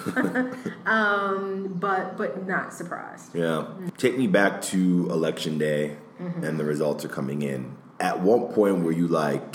um, but but not surprised. Yeah. Take me back to election day Mm-hmm. and the results are coming in. At what point were you like,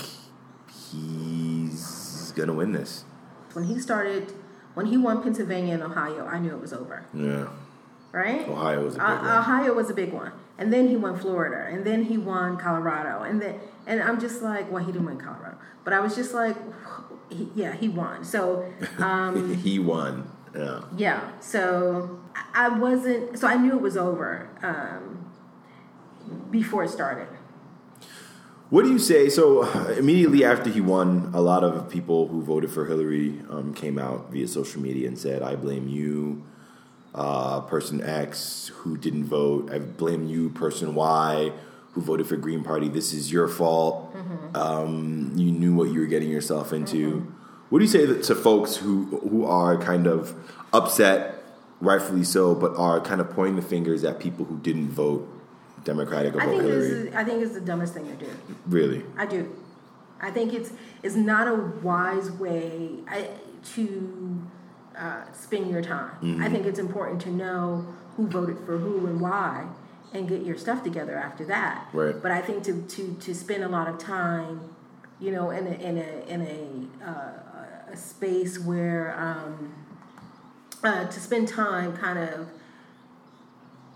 he's going to win this? When he started, when he won Pennsylvania and Ohio, I knew it was over. Yeah. Right? Ohio was a big uh, one. Ohio was a big one, and then he won Florida, and then he won Colorado, and then and I'm just like, well, he didn't win Colorado, but I was just like, he, yeah, he won. So. Um, he won. Yeah. Yeah, so I I wasn't, so I knew it was over um, before it started. What do you say? So uh, immediately after he won, a lot of people who voted for Hillary um, came out via social media and said, I blame you, uh, person X who didn't vote. I blame you, person Y who voted for Green Party. This is your fault. Mm-hmm. Um, you knew what you were getting yourself into. Mm-hmm. What do you say to folks who who are kind of upset, rightfully so, but are kind of pointing the fingers at people who didn't vote Democratic or I vote think Hillary? this is, I think it's the dumbest thing to do. Really? I do. I think it's it's not a wise way I, to uh, spend your time. Mm-hmm. I think it's important to know who voted for who and why, and get your stuff together after that. Right. But I think to to, to spend a lot of time, you know, in a in a in a, uh, a space where um, uh, to spend time kind of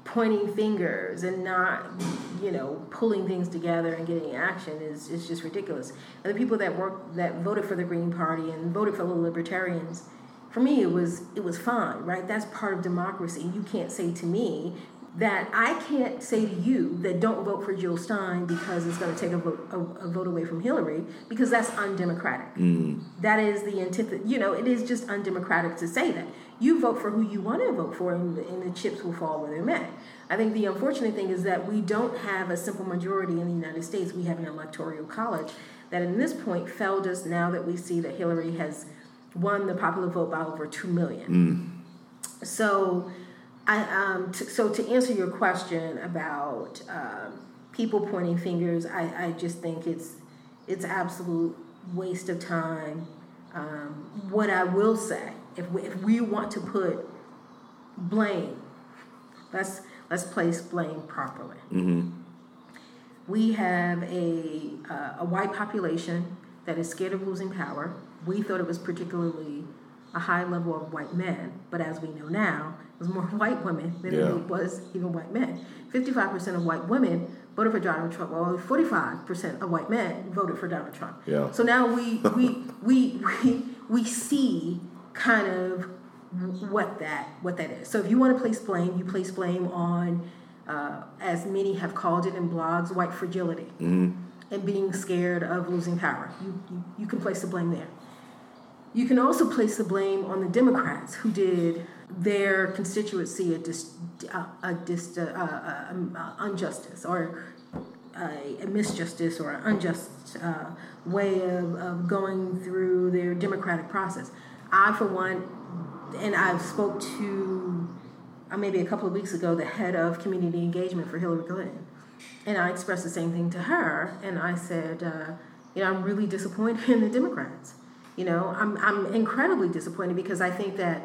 pointing fingers and not, you know, pulling things together and getting action is, is just ridiculous. And the people that work that voted for the Green Party and voted for the Libertarians, for me it was it was fine, right? That's part of democracy. You can't say to me that I can't say to you that don't vote for Jill Stein because it's going to take a vote a, a vote away from Hillary, because that's undemocratic. Mm. That is the antithesis. You know, it is just undemocratic to say that. You vote for who you want to vote for, and the, and the chips will fall where they may. I think the unfortunate thing is that we don't have a simple majority in the United States. We have an electoral college that, in this point, failed us now that we see that Hillary has won the popular vote by over two million. Mm. So, I um, t- so to answer your question about um, people pointing fingers, I, I just think it's it's absolute waste of time. Um, what I will say, if we, if we want to put blame, let's let's place blame properly. Mm-hmm. We have a uh, a white population that is scared of losing power. We thought it was particularly a high level of white men, but as we know now, it was more white women than yeah. it was even white men. fifty-five percent of white women voted for Donald Trump, while well, forty-five percent of white men voted for Donald Trump. Yeah. So now we we, we we we see kind of what that what that is. So if you want to place blame, you place blame on, uh, as many have called it in blogs, white fragility, mm-hmm. and being scared of losing power. You, you you can place the blame there. You can also place the blame on the Democrats, who did their constituency a, dis, a, a, dis, a, a, a injustice or a, a misjustice or an unjust uh, way of, of going through their democratic process. I, for one, and I've spoke to uh, maybe a couple of weeks ago the head of community engagement for Hillary Clinton, and I expressed the same thing to her, and I said, uh, you know, I'm really disappointed in the Democrats. You know, I'm I'm incredibly disappointed because I think that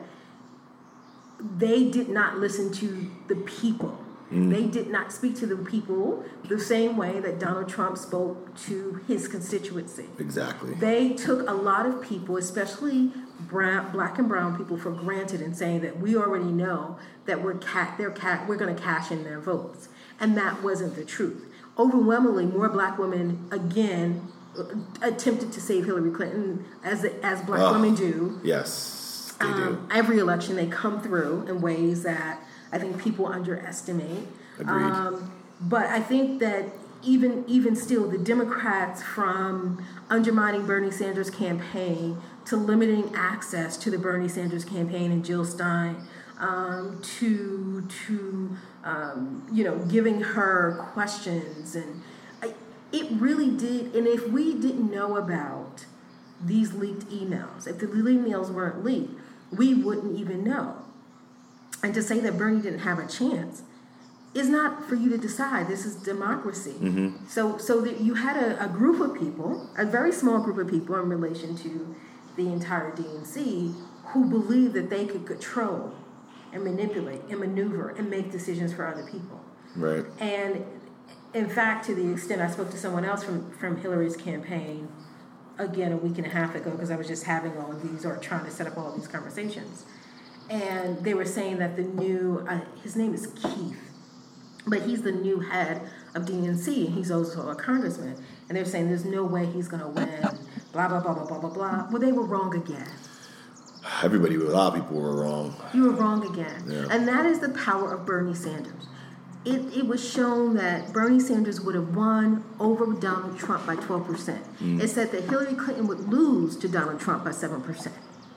they did not listen to the people. Mm. They did not speak to the people the same way that Donald Trump spoke to his constituency. Exactly. They took a lot of people, especially brown, black and brown people, for granted in saying that we already know that we're cat, they're cat, we're going to cash in their votes, and that wasn't the truth. Overwhelmingly, more black women again attempted to save Hillary Clinton, as as black oh, women do. Yes, they um, do. Every election they come through in ways that I think people underestimate. Agreed. Um, but I think that even even still, the Democrats, from undermining Bernie Sanders' campaign to limiting access to the Bernie Sanders campaign and Jill Stein, um, to to um, you know, giving her questions, and it really did. And if we didn't know about these leaked emails, if the emails weren't leaked, we wouldn't even know. And to say that Bernie didn't have a chance is not for you to decide. This is democracy. Mm-hmm. So so that you had a, a group of people, a very small group of people in relation to the entire D N C, who believed that they could control and manipulate and maneuver and make decisions for other people. Right. And in fact, to the extent, I spoke to someone else from, from Hillary's campaign, again, a week and a half ago, because I was just having all of these, or trying to set up all of these conversations. And they were saying that the new, uh, his name is Keith, but he's the new head of D N C, and he's also a congressman. And they're saying there's no way he's going to win, blah, blah, blah, blah, blah, blah, blah. Well, they were wrong again. Everybody, a lot of people were wrong. You were wrong again. Yeah. And that is the power of Bernie Sanders. It, it was shown that Bernie Sanders would have won over Donald Trump by twelve percent. Mm. It said that Hillary Clinton would lose to Donald Trump by seven percent.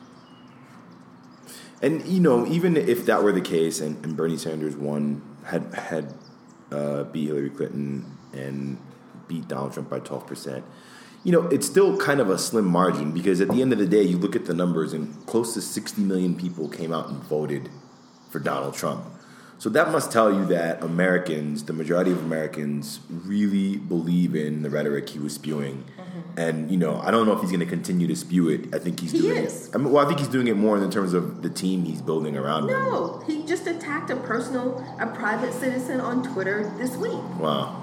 And, you know, even if that were the case and, and Bernie Sanders won, had, had uh, beat Hillary Clinton and beat Donald Trump by twelve percent, you know, it's still kind of a slim margin, because at the end of the day, you look at the numbers and close to sixty million people came out and voted for Donald Trump. So that must tell you that Americans, the majority of Americans, really believe in the rhetoric he was spewing. Mm-hmm. And, you know, I don't know if he's going to continue to spew it. I think he's he doing is. it. I mean, well, I think he's doing it more in terms of the team he's building around him. No, he just attacked a personal, a private citizen on Twitter this week. Wow.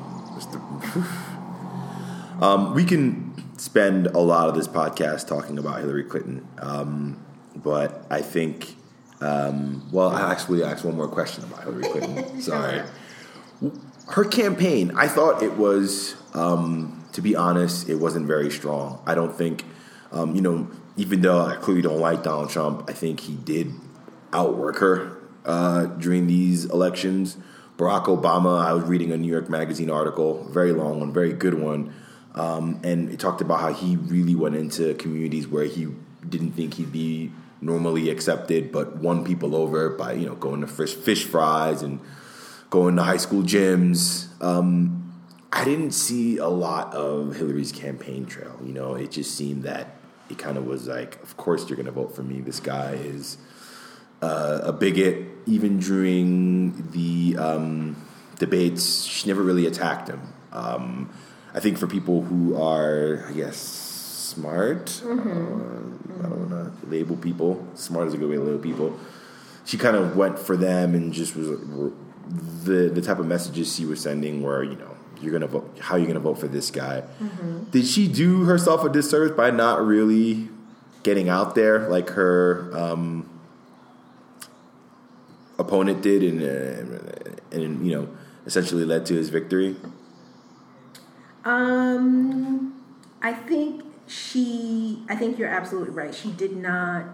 um, we can spend a lot of this podcast talking about Hillary Clinton. Um, but I think... Um, well, I actually asked one more question about Hillary Clinton. Sorry. Her campaign, I thought it was, um, to be honest, it wasn't very strong. I don't think, um, you know, even though I clearly don't like Donald Trump, I think he did outwork her uh, during these elections. Barack Obama, I was reading a New York Magazine article, very long one, very good one, um, and it talked about how he really went into communities where he didn't think he'd be normally accepted, but won people over by, you know, going to fish, fish fries and going to high school gyms. Um, I didn't see a lot of Hillary's campaign trail. You know, it just seemed that it kind of was like, of course you're going to vote for me. This guy is uh, a bigot. Even during the um, debates, she never really attacked him. Um, I think for people who are, I guess, smart, mm-hmm. uh, I don't want to label people. Smart is a good way to label people. She kind of went for them and just was the the type of messages she was sending were, you know, you're gonna vote. How are you gonna vote for this guy? Mm-hmm. Did she do herself a disservice by not really getting out there like her um, opponent did, and uh, and you know, essentially led to his victory? Um, I think she. I think you're absolutely right. She did not.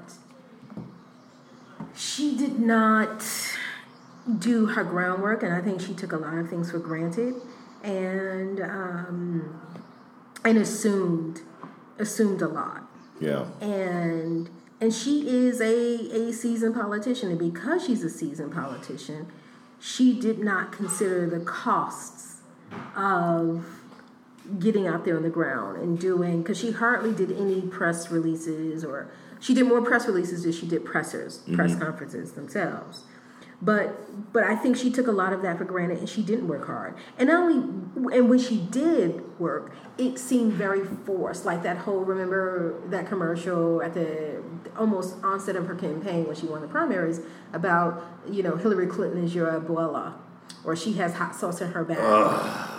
She did not do her groundwork, and I think she took a lot of things for granted, and um, and assumed assumed a lot. Yeah. And and she is a a seasoned politician, and because she's a seasoned politician, she did not consider the costs of getting out there on the ground and doing, because she hardly did any press releases, or she did more press releases than she did pressers, mm-hmm. press conferences themselves. But but I think she took a lot of that for granted, and she didn't work hard. And not only, and when she did work, it seemed very forced. Like that whole, remember that commercial at the almost onset of her campaign when she won the primaries about, you know, Hillary Clinton is your abuela, or she has hot sauce in her bag. Ugh.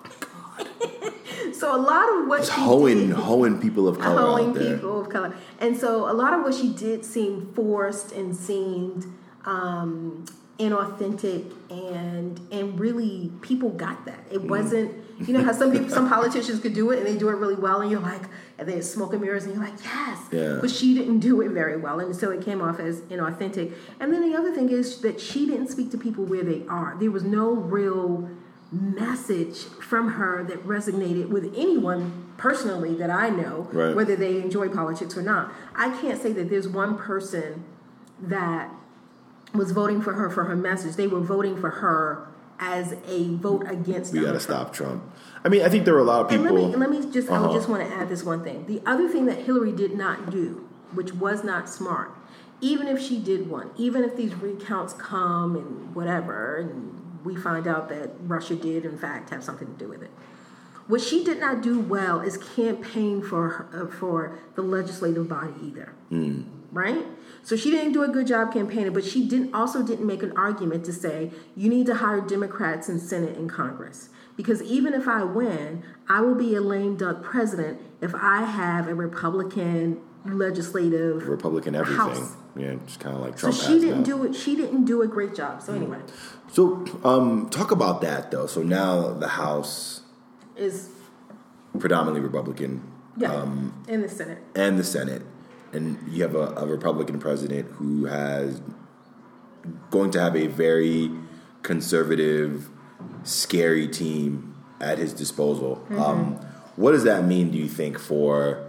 So a lot of what it's she hoeing, did, hoeing people of color hoeing out there. people of color, and so a lot of what she did seemed forced and seemed um, inauthentic, and and really people got that. It wasn't, you know how some people, some politicians could do it and they do it really well, and you're like, and they smoke and mirrors, and you're like, yes, yeah. But she didn't do it very well, and so it came off as inauthentic. And then the other thing is that she didn't speak to people where they are. There was no real message from her that resonated with anyone personally that I know, right. Whether they enjoy politics or not. I can't say that there's one person that was voting for her for her message. They were voting for her as a vote against we got to Trump. stop Trump. I mean, I think there were a lot of people. And let me, let me just, uh-huh. I just want to add this one thing. The other thing that Hillary did not do, which was not smart, even if she did one, even if these recounts come and whatever, and we find out that Russia did, in fact, have something to do with it. What she did not do well is campaign for her, uh, for the legislative body either, mm. right? So she didn't do a good job campaigning, but she didn't also didn't make an argument to say you need to hire Democrats in Senate and Congress, because even if I win, I will be a lame duck president if I have a Republican legislative Republican everything. House. Yeah, just kind of like Trump. So she didn't now. do it. She didn't do a great job. So anyway. So um, talk about that though. So now the House is predominantly Republican. Yeah, um, in the Senate. And the Senate. And you have a, a Republican president who has going to have a very conservative, scary team at his disposal. Mm-hmm. Um, what does that mean, do you think, for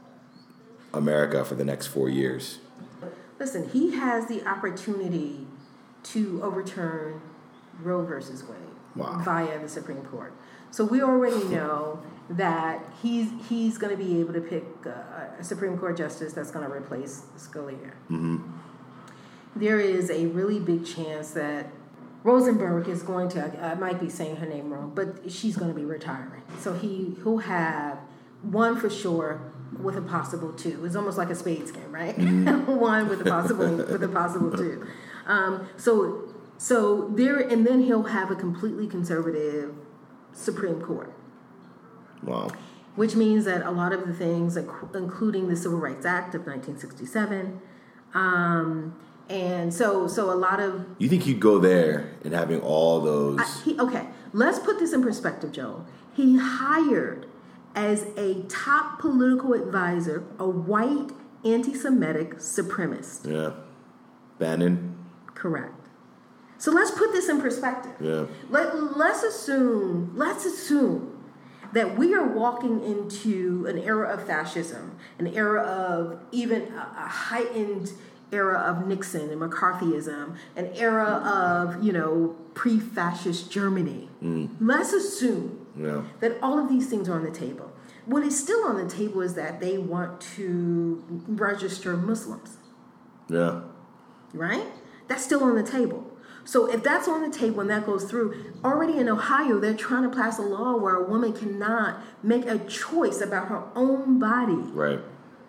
America for the next four years? Listen, he has the opportunity to overturn Roe versus Wade wow. via the Supreme Court. So we already know that he's he's going to be able to pick a, a Supreme Court justice that's going to replace Scalia. Mm-hmm. There is a really big chance that Rosenberg is going to, I might be saying her name wrong, but she's going to be retiring. So he, he'll have one for sure with a possible two. It's almost like a spades game, right? Mm-hmm. One with a possible with a possible two. Um, so so there, and then he'll have a completely conservative Supreme Court. Wow. Which means that a lot of the things, including the Civil Rights Act of nineteen sixty-seven, um, And so, so a lot of You think he'd go there and having all those? I, he, okay, let's put this in perspective, Joel. He hired as a top political advisor a white anti-Semitic supremacist. Yeah, Bannon. Correct. So let's put this in perspective. Yeah. Let, let's assume, let's assume that we are walking into an era of fascism, an era of even a, a heightened era of Nixon and McCarthyism, an era of, you know, pre-fascist Germany. Mm. Let's assume yeah. that all of these things are on the table. What is still on the table is that they want to register Muslims. Yeah. Right? That's still on the table. So if that's on the table and that goes through, already in Ohio, they're trying to pass a law where a woman cannot make a choice about her own body. Right.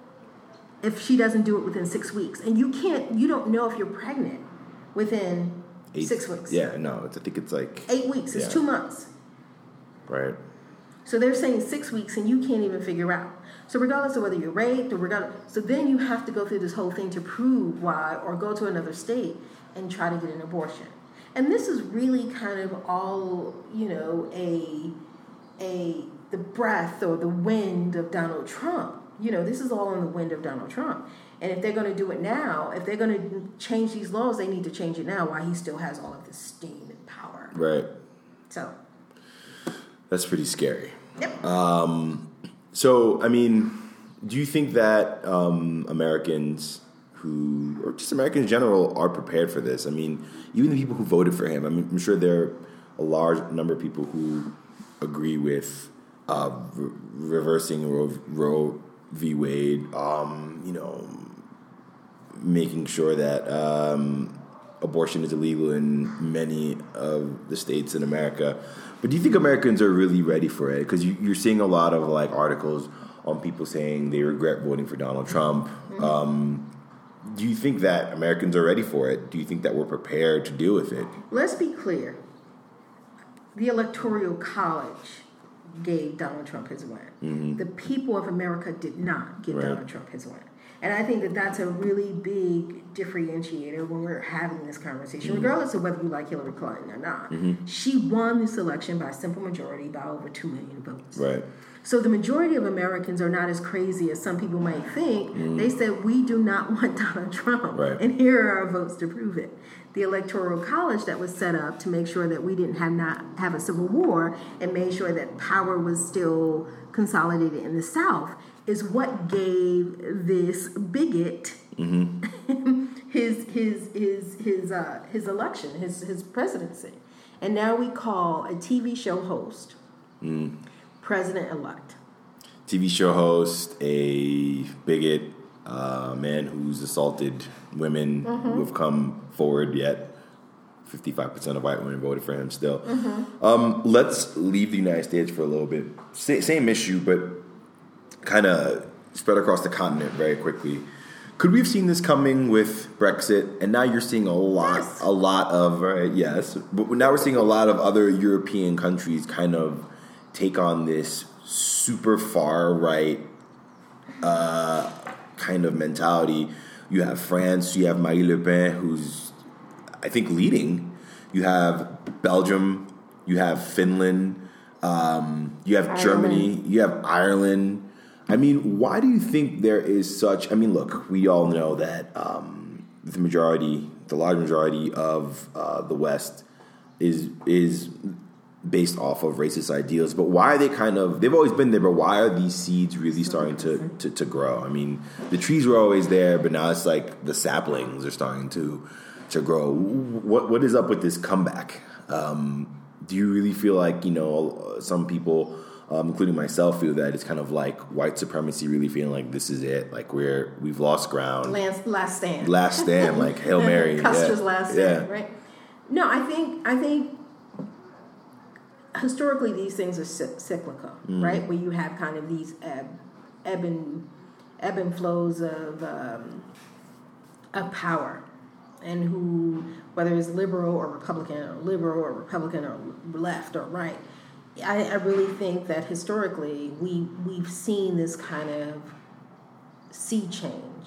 If she doesn't do it within six weeks. And you can't, you don't know if you're pregnant within Eight, six weeks. Yeah, no, it's, I think it's like... Eight weeks. It's yeah. two months. Right. So they're saying six weeks and you can't even figure out. So regardless of whether you're raped or regardless, so then you have to go through this whole thing to prove why or go to another state and try to get an abortion. And this is really kind of all, you know, a a the breath or the wind of Donald Trump. You know, this is all in the wind of Donald Trump. And if they're going to do it now, if they're going to change these laws, they need to change it now while he still has all of this steam and power. Right. So. That's pretty scary. Yep. Um, so, I mean, do you think that um, Americans who, or just Americans in general, are prepared for this? I mean, even the people who voted for him, I mean, I'm sure there are a large number of people who agree with uh, re- reversing Roe, Roe v. Wade, um, you know, making sure that um, abortion is illegal in many of the states in America. But do you think Americans are really ready for it? Because you, you're seeing a lot of like articles on people saying they regret voting for Donald Trump. Mm-hmm. Um, do you think that Americans are ready for it? Do you think that we're prepared to deal with it? Let's be clear. The Electoral College gave Donald Trump his win. Mm-hmm. The people of America did not give right. Donald Trump his win. And I think that that's a really big differentiator when we're having this conversation, mm-hmm. regardless of whether you like Hillary Clinton or not. Mm-hmm. She won this election by a simple majority by over two million votes. Right. So the majority of Americans are not as crazy as some people might think. Mm-hmm. They said, we do not want Donald Trump. Right. And here are our votes to prove it. The Electoral College that was set up to make sure that we didn't have not have a civil war and made sure that power was still consolidated in the South is what gave this bigot mm-hmm. his his his his uh, his election, his his presidency. And now we call a T V show host mm. president-elect. T V show host, a bigot, uh, man who's assaulted women mm-hmm. who have come forward yet. fifty-five percent of white women voted for him still. Mm-hmm. Um, let's leave the United States for a little bit. Sa- same issue, but kind of spread across the continent very quickly. Could we have seen this coming with Brexit? And now you're seeing a lot, yes. a lot of, right, yes, but now we're seeing a lot of other European countries kind of take on this super far right uh, kind of mentality. You have France, you have Marine Le Pen, who's, I think, leading. You have Belgium, you have Finland, um, you have Ireland. Germany, you have Ireland. I mean, why do you think there is such... I mean, look, we all know that um, the majority, the large majority of uh, the West is is based off of racist ideals. But why are they kind of... They've always been there, but why are these seeds really starting to, to, to grow? I mean, the trees were always there, but now it's like the saplings are starting to, to grow. What What is up with this comeback? Um, do you really feel like, you know, some people... Um, including myself, feel that it's kind of like white supremacy really feeling like this is it, like we're we've lost ground. Last, last stand. Last stand, like Hail Mary. Custer's yeah. last stand, yeah. right? No, I think I think historically these things are cyclical, mm. right? Where you have kind of these ebb, ebb and ebb and flows of um, of power, and who, whether it's liberal or Republican, or liberal or Republican or left or right. I, I really think that historically we we've seen this kind of sea change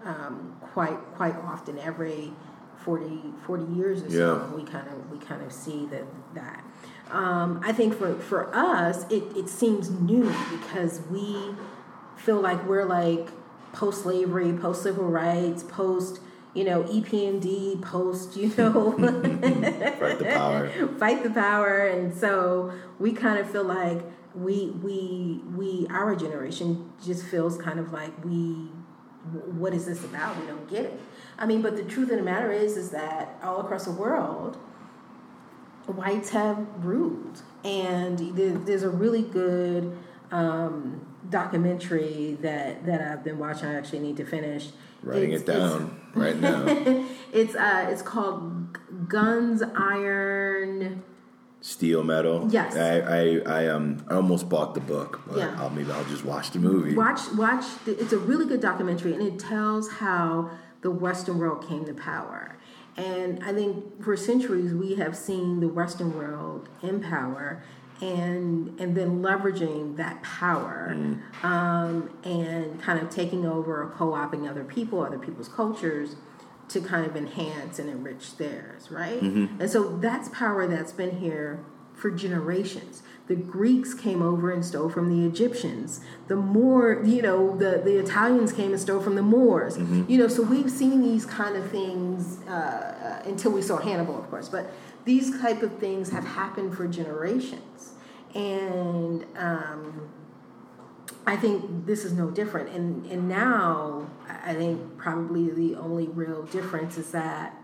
um, quite quite often. Every forty, forty years or so, Yeah. we kind of we kind of see that that. Um, I think for for us, it it seems new because we feel like we're like post slavery, post civil rights, post. You know, E P M D, post, you know, Fight the power. Fight the power. And so we kind of feel like we, we, we, our generation just feels kind of like we, what is this about? We don't get it. I mean, but the truth of the matter is, is that all across the world, whites have ruled. And there's a really good um, documentary that, that I've been watching. I actually need to finish. Writing It's- it down right now. It's uh, it's called Guns, Iron. Steel Metal. Yes. I, I, I um I almost bought the book, but Yeah. I'll, maybe I'll just watch the movie. Watch, watch. The, it's a really good documentary, and it tells how the Western world came to power. And I think for centuries we have seen the Western world in power, and and then leveraging that power, Mm. um, and kind of taking over or co-opting other people, other people's cultures, to kind of enhance and enrich theirs, right? Mm-hmm. And so that's power that's been here for generations. The Greeks came over and stole from the Egyptians. The Moor, you know, the, the Italians came and stole from the Moors. Mm-hmm. You know, so we've seen these kind of things uh, uh, until we saw Hannibal, of course. But these type of things have happened for generations. And um, I think this is no different. And, and now I think probably the only real difference is that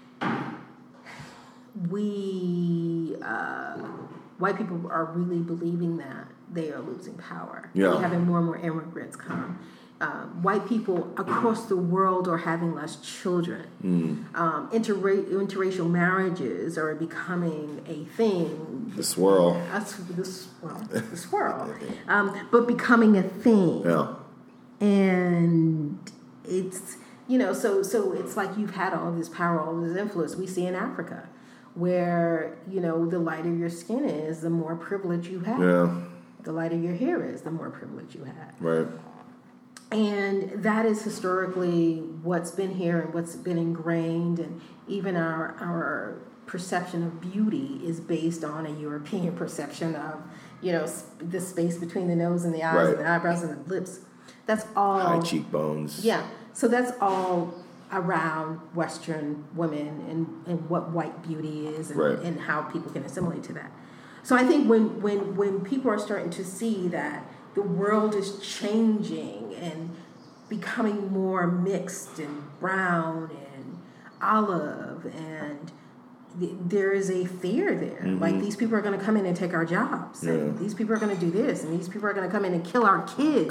we, uh, white people are really believing that they are losing power. Yeah. We're having more and more immigrants come. Um, white people across the world are having less children. Mm. Um, interra- interracial marriages are becoming a thing. The swirl. Us, the swirl, the swirl, um, but becoming a thing. Yeah. And it's, you know, so so it's like you've had all this power, all this influence. We see in Africa, where, you know, the lighter your skin is, the more privilege you have. Yeah. The lighter your hair is, the more privilege you have. Right. And that is historically what's been here and what's been ingrained, and even our our perception of beauty is based on a European perception of, you know, the space between the nose and the eyes, Right. and the eyebrows and the lips. That's all. High cheekbones. Yeah. So that's all around Western women and, and what white beauty is, and, Right. and how people can assimilate to that. So I think when, when, when people are starting to see that the world is changing and becoming more mixed and brown and olive, and th- there is a fear there. Mm-hmm. Like, these people are going to come in and take our jobs. And Yeah. these people are going to do this. And these people are going to come in and kill our kids.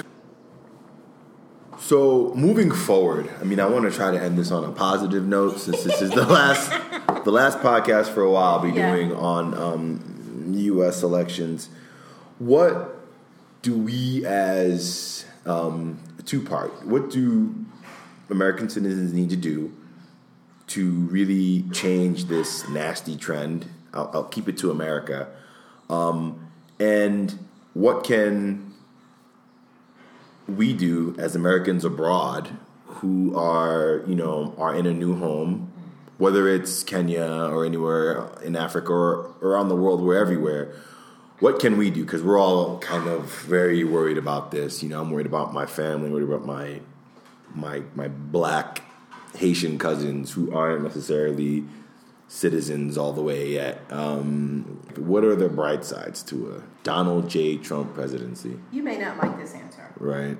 So moving forward, I mean, I want to try to end this on a positive note, since this is the last, the last podcast for a while I'll be Yeah. doing on um, U S elections. What do we, as um, two part, what do American citizens need to do to really change this nasty trend? I'll, I'll keep it to America. Um, and what can we do as Americans abroad who are, you know, are in a new home, whether it's Kenya or anywhere in Africa or around the world, we're everywhere. What can we do? Because we're all kind of very worried about this. You know, I'm worried about my family, worried about my my my black Haitian cousins who aren't necessarily citizens all the way yet. Um, what are the bright sides to a Donald J. Trump presidency? You may not like this answer. Right.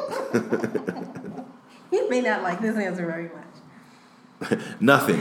You may not like this answer very much. Nothing.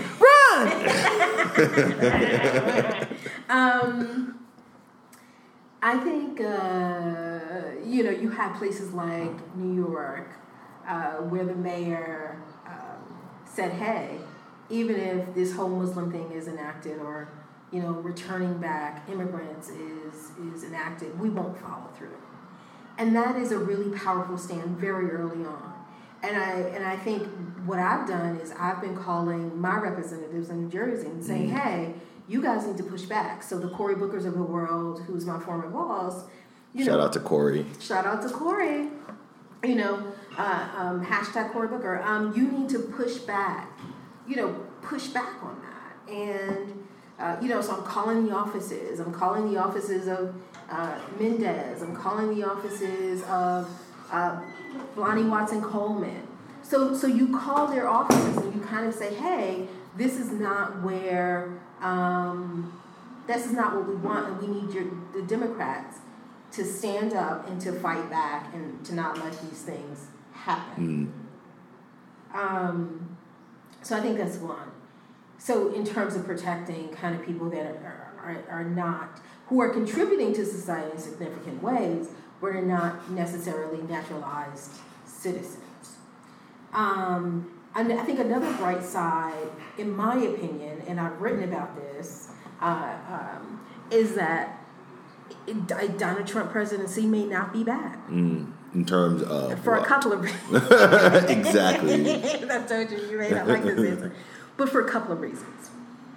um, I think, uh, you know, you have places like New York, uh, where the mayor um, said, hey, even if this whole Muslim thing is enacted, or, you know, returning back immigrants is, is enacted, we won't follow through. And that is a really powerful stand very early on. And I and I think what I've done is I've been calling my representatives in New Jersey and saying, mm-hmm. hey, you guys need to push back. So the Cory Bookers of the world, who's my former boss, you shout know, out to Cory. Shout out to Cory. You know, uh, um, hashtag Cory Booker, um, you need to push back, you know, push back on that. And, uh, you know, so I'm calling the offices. I'm calling the offices of uh, Mendez. I'm calling the offices of uh, Lonnie Watson Coleman. So, so you call their offices and you kind of say, hey, this is not where, um, this is not what we want, and we need your the Democrats to stand up and to fight back and to not let these things happen. Mm. Um, so I think that's one. So in terms of protecting kind of people that are, are, are not, who are contributing to society in significant ways, but are not necessarily naturalized citizens. Um, and I think another bright side, in my opinion, and I've written about this, uh, um, is that it, Donald Trump presidency may not be bad. Mm, in terms of For what? a couple of reasons. Exactly. I told you, you may not like this answer. But for a couple of reasons.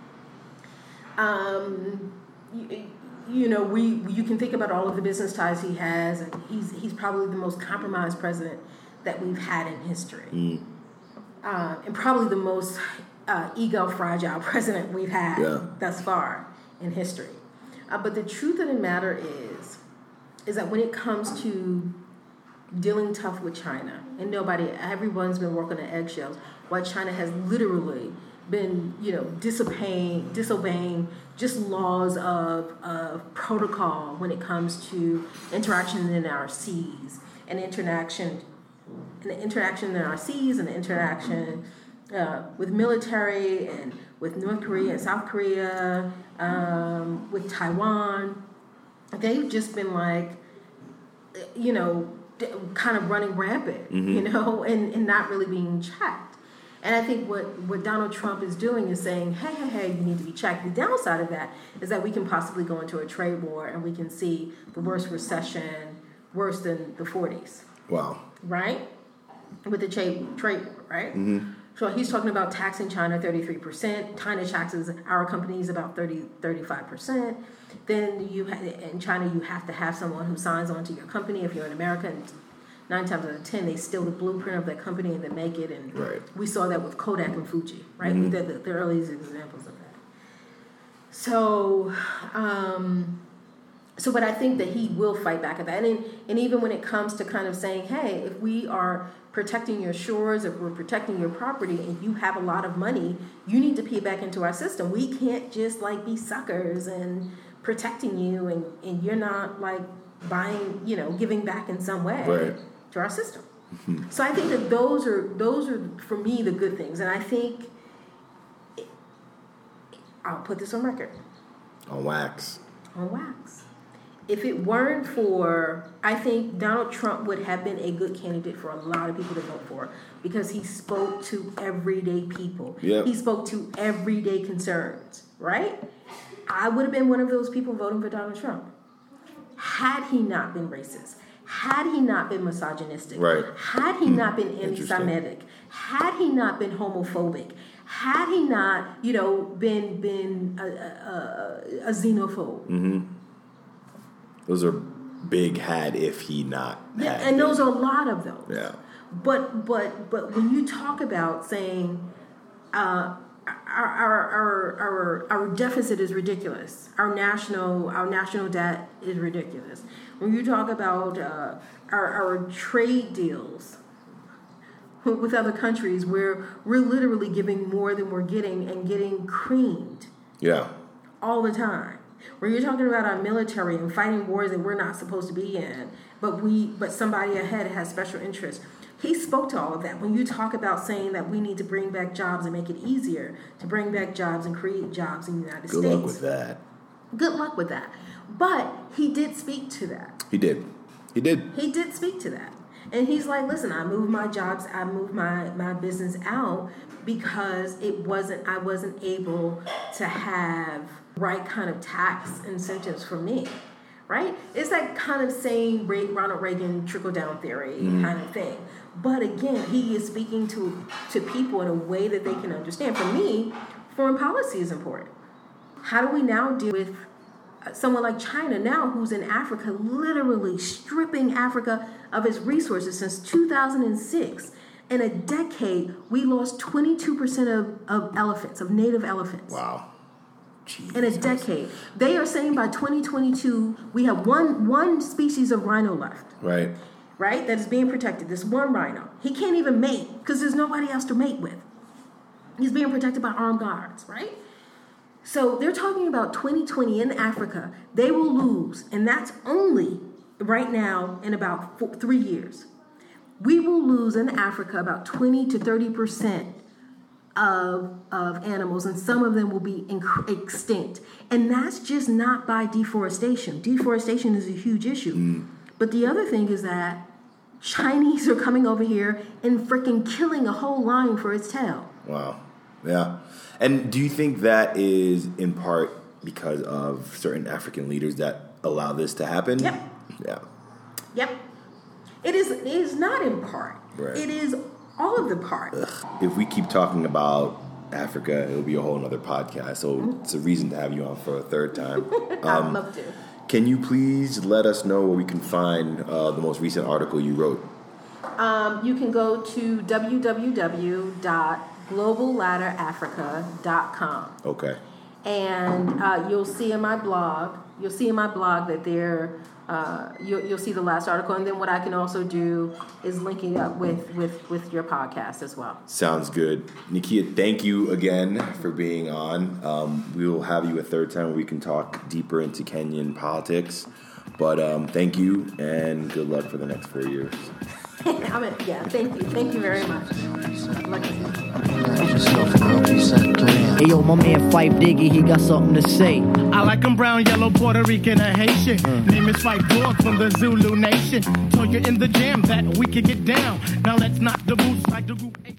Um, you, you know, we you can think about all of the business ties he has, and he's he's probably the most compromised president that we've had in history. Mm. Uh, and probably the most uh, ego-fragile president we've had yeah. thus far in history. Uh, but the truth of the matter is, is that when it comes to dealing tough with China, and nobody, everyone's been working on eggshells, while China has literally been, you know, disobeying, disobeying just laws of, of protocol when it comes to interaction in our seas and interaction, and the interaction in our seas and the interaction uh, with military and with North Korea and South Korea, um, with Taiwan. They've just been like, you know, kind of running rampant, mm-hmm. you know, and, and not really being checked. And I think what, what Donald Trump is doing is saying, hey, hey, hey, you need to be checked. The downside of that is that we can possibly go into a trade war and we can see the worst recession, worse than the forties. Wow. Right? With the trade, trade war, right? Mm-hmm. So he's talking about taxing China thirty-three percent. China taxes our companies about thirty, thirty-five percent. Then you ha- in China, you have to have someone who signs on to your company if you're in America. And nine times out of ten, they steal the blueprint of that company and they make it. And right. we saw that with Kodak and Fuji, right? Mm-hmm. We did the, the earliest examples of that. So, um, so, but I think that he will fight back at that. And, and even when it comes to kind of saying, hey, if we are protecting your shores, if we're protecting your property and you have a lot of money, you need to pay back into our system. We can't just like be suckers and protecting you and, and you're not like buying, you know, giving back in some way right. to our system. Mm-hmm. So I think that those are, those are for me the good things. And I think, it, I'll put this on record. On wax. On wax. If it weren't for, I think Donald Trump would have been a good candidate for a lot of people to vote for because he spoke to everyday people. Yep. He spoke to everyday concerns, right? I would have been one of those people voting for Donald Trump. Had he not been racist, had he not been misogynistic, right. had he hmm. not been anti-Semitic, had he not been homophobic, had he not, you know, been been a, a, a xenophobe. Mm-hmm. Those are big had if he not had yeah, and been. those are a lot of those. Yeah. But but but when you talk about saying uh, our, our our our our deficit is ridiculous, our national our national debt is ridiculous. When you talk about uh, our our trade deals with other countries, where we're literally giving more than we're getting and getting creamed. Yeah. All the time. Where you're talking about our military and fighting wars that we're not supposed to be in, but we, but somebody ahead has special interest. He spoke to all of that. When you talk about saying that we need to bring back jobs and make it easier to bring back jobs and create jobs in the United Good States. Good luck with that. Good luck with that. But he did speak to that. He did. He did. He did speak to that. And he's like, listen, I moved my jobs, I moved my, my business out because it wasn't, I wasn't able to have right kind of tax incentives for me, right? It's that kind of same Ronald Reagan trickle-down theory mm-hmm. kind of thing. But again, he is speaking to, to people in a way that they can understand. For me, foreign policy is important. How do we now deal with someone like China now, who's in Africa, literally stripping Africa of its resources since two thousand six. In a decade, we lost twenty-two percent of, of elephants, of native elephants. Wow. Jesus. In a decade. They are saying by twenty twenty-two, we have one one species of rhino left. Right. Right? That is being protected. This one rhino. He can't even mate because there's nobody else to mate with. He's being protected by armed guards, right? So they're talking about twenty twenty in Africa. They will lose, and that's only right now in about four, three years. We will lose in Africa about twenty to thirty percent of, of animals, and some of them will be inc- extinct. And that's just not by deforestation. Deforestation is a huge issue. Mm. But the other thing is that Chinese are coming over here and freaking killing a whole lion for its tail. Wow. Yeah. And do you think that is in part because of certain African leaders that allow this to happen? Yep. Yeah. Yep. It is, it is not in part. Right. It is all of the part. Ugh. If we keep talking about Africa, it'll be a whole other podcast. So mm-hmm. it's a reason to have you on for a third time. Um, I'd love to. Can you please let us know where we can find uh, the most recent article you wrote? Um, you can go to w w w dot global ladder africa dot com. Okay. And uh, you'll see in my blog, you'll see in my blog that there, uh, you'll, you'll see the last article. And then what I can also do is linking up with, with, with your podcast as well. Sounds good. Nakia, thank you again for being on. Um, we will have you a third time where we can talk deeper into Kenyan politics. But um, thank you, and good luck for the next four years. I mean, yeah, thank you. Thank you very much. Hey, yo, my man Fife Diggy, he got something to say. I like him brown, yellow, Puerto Rican, or Haitian. Mm. Name is Fife Dog from the Zulu Nation. Told you in the jam that we could get down. Now let's knock the boots like the group.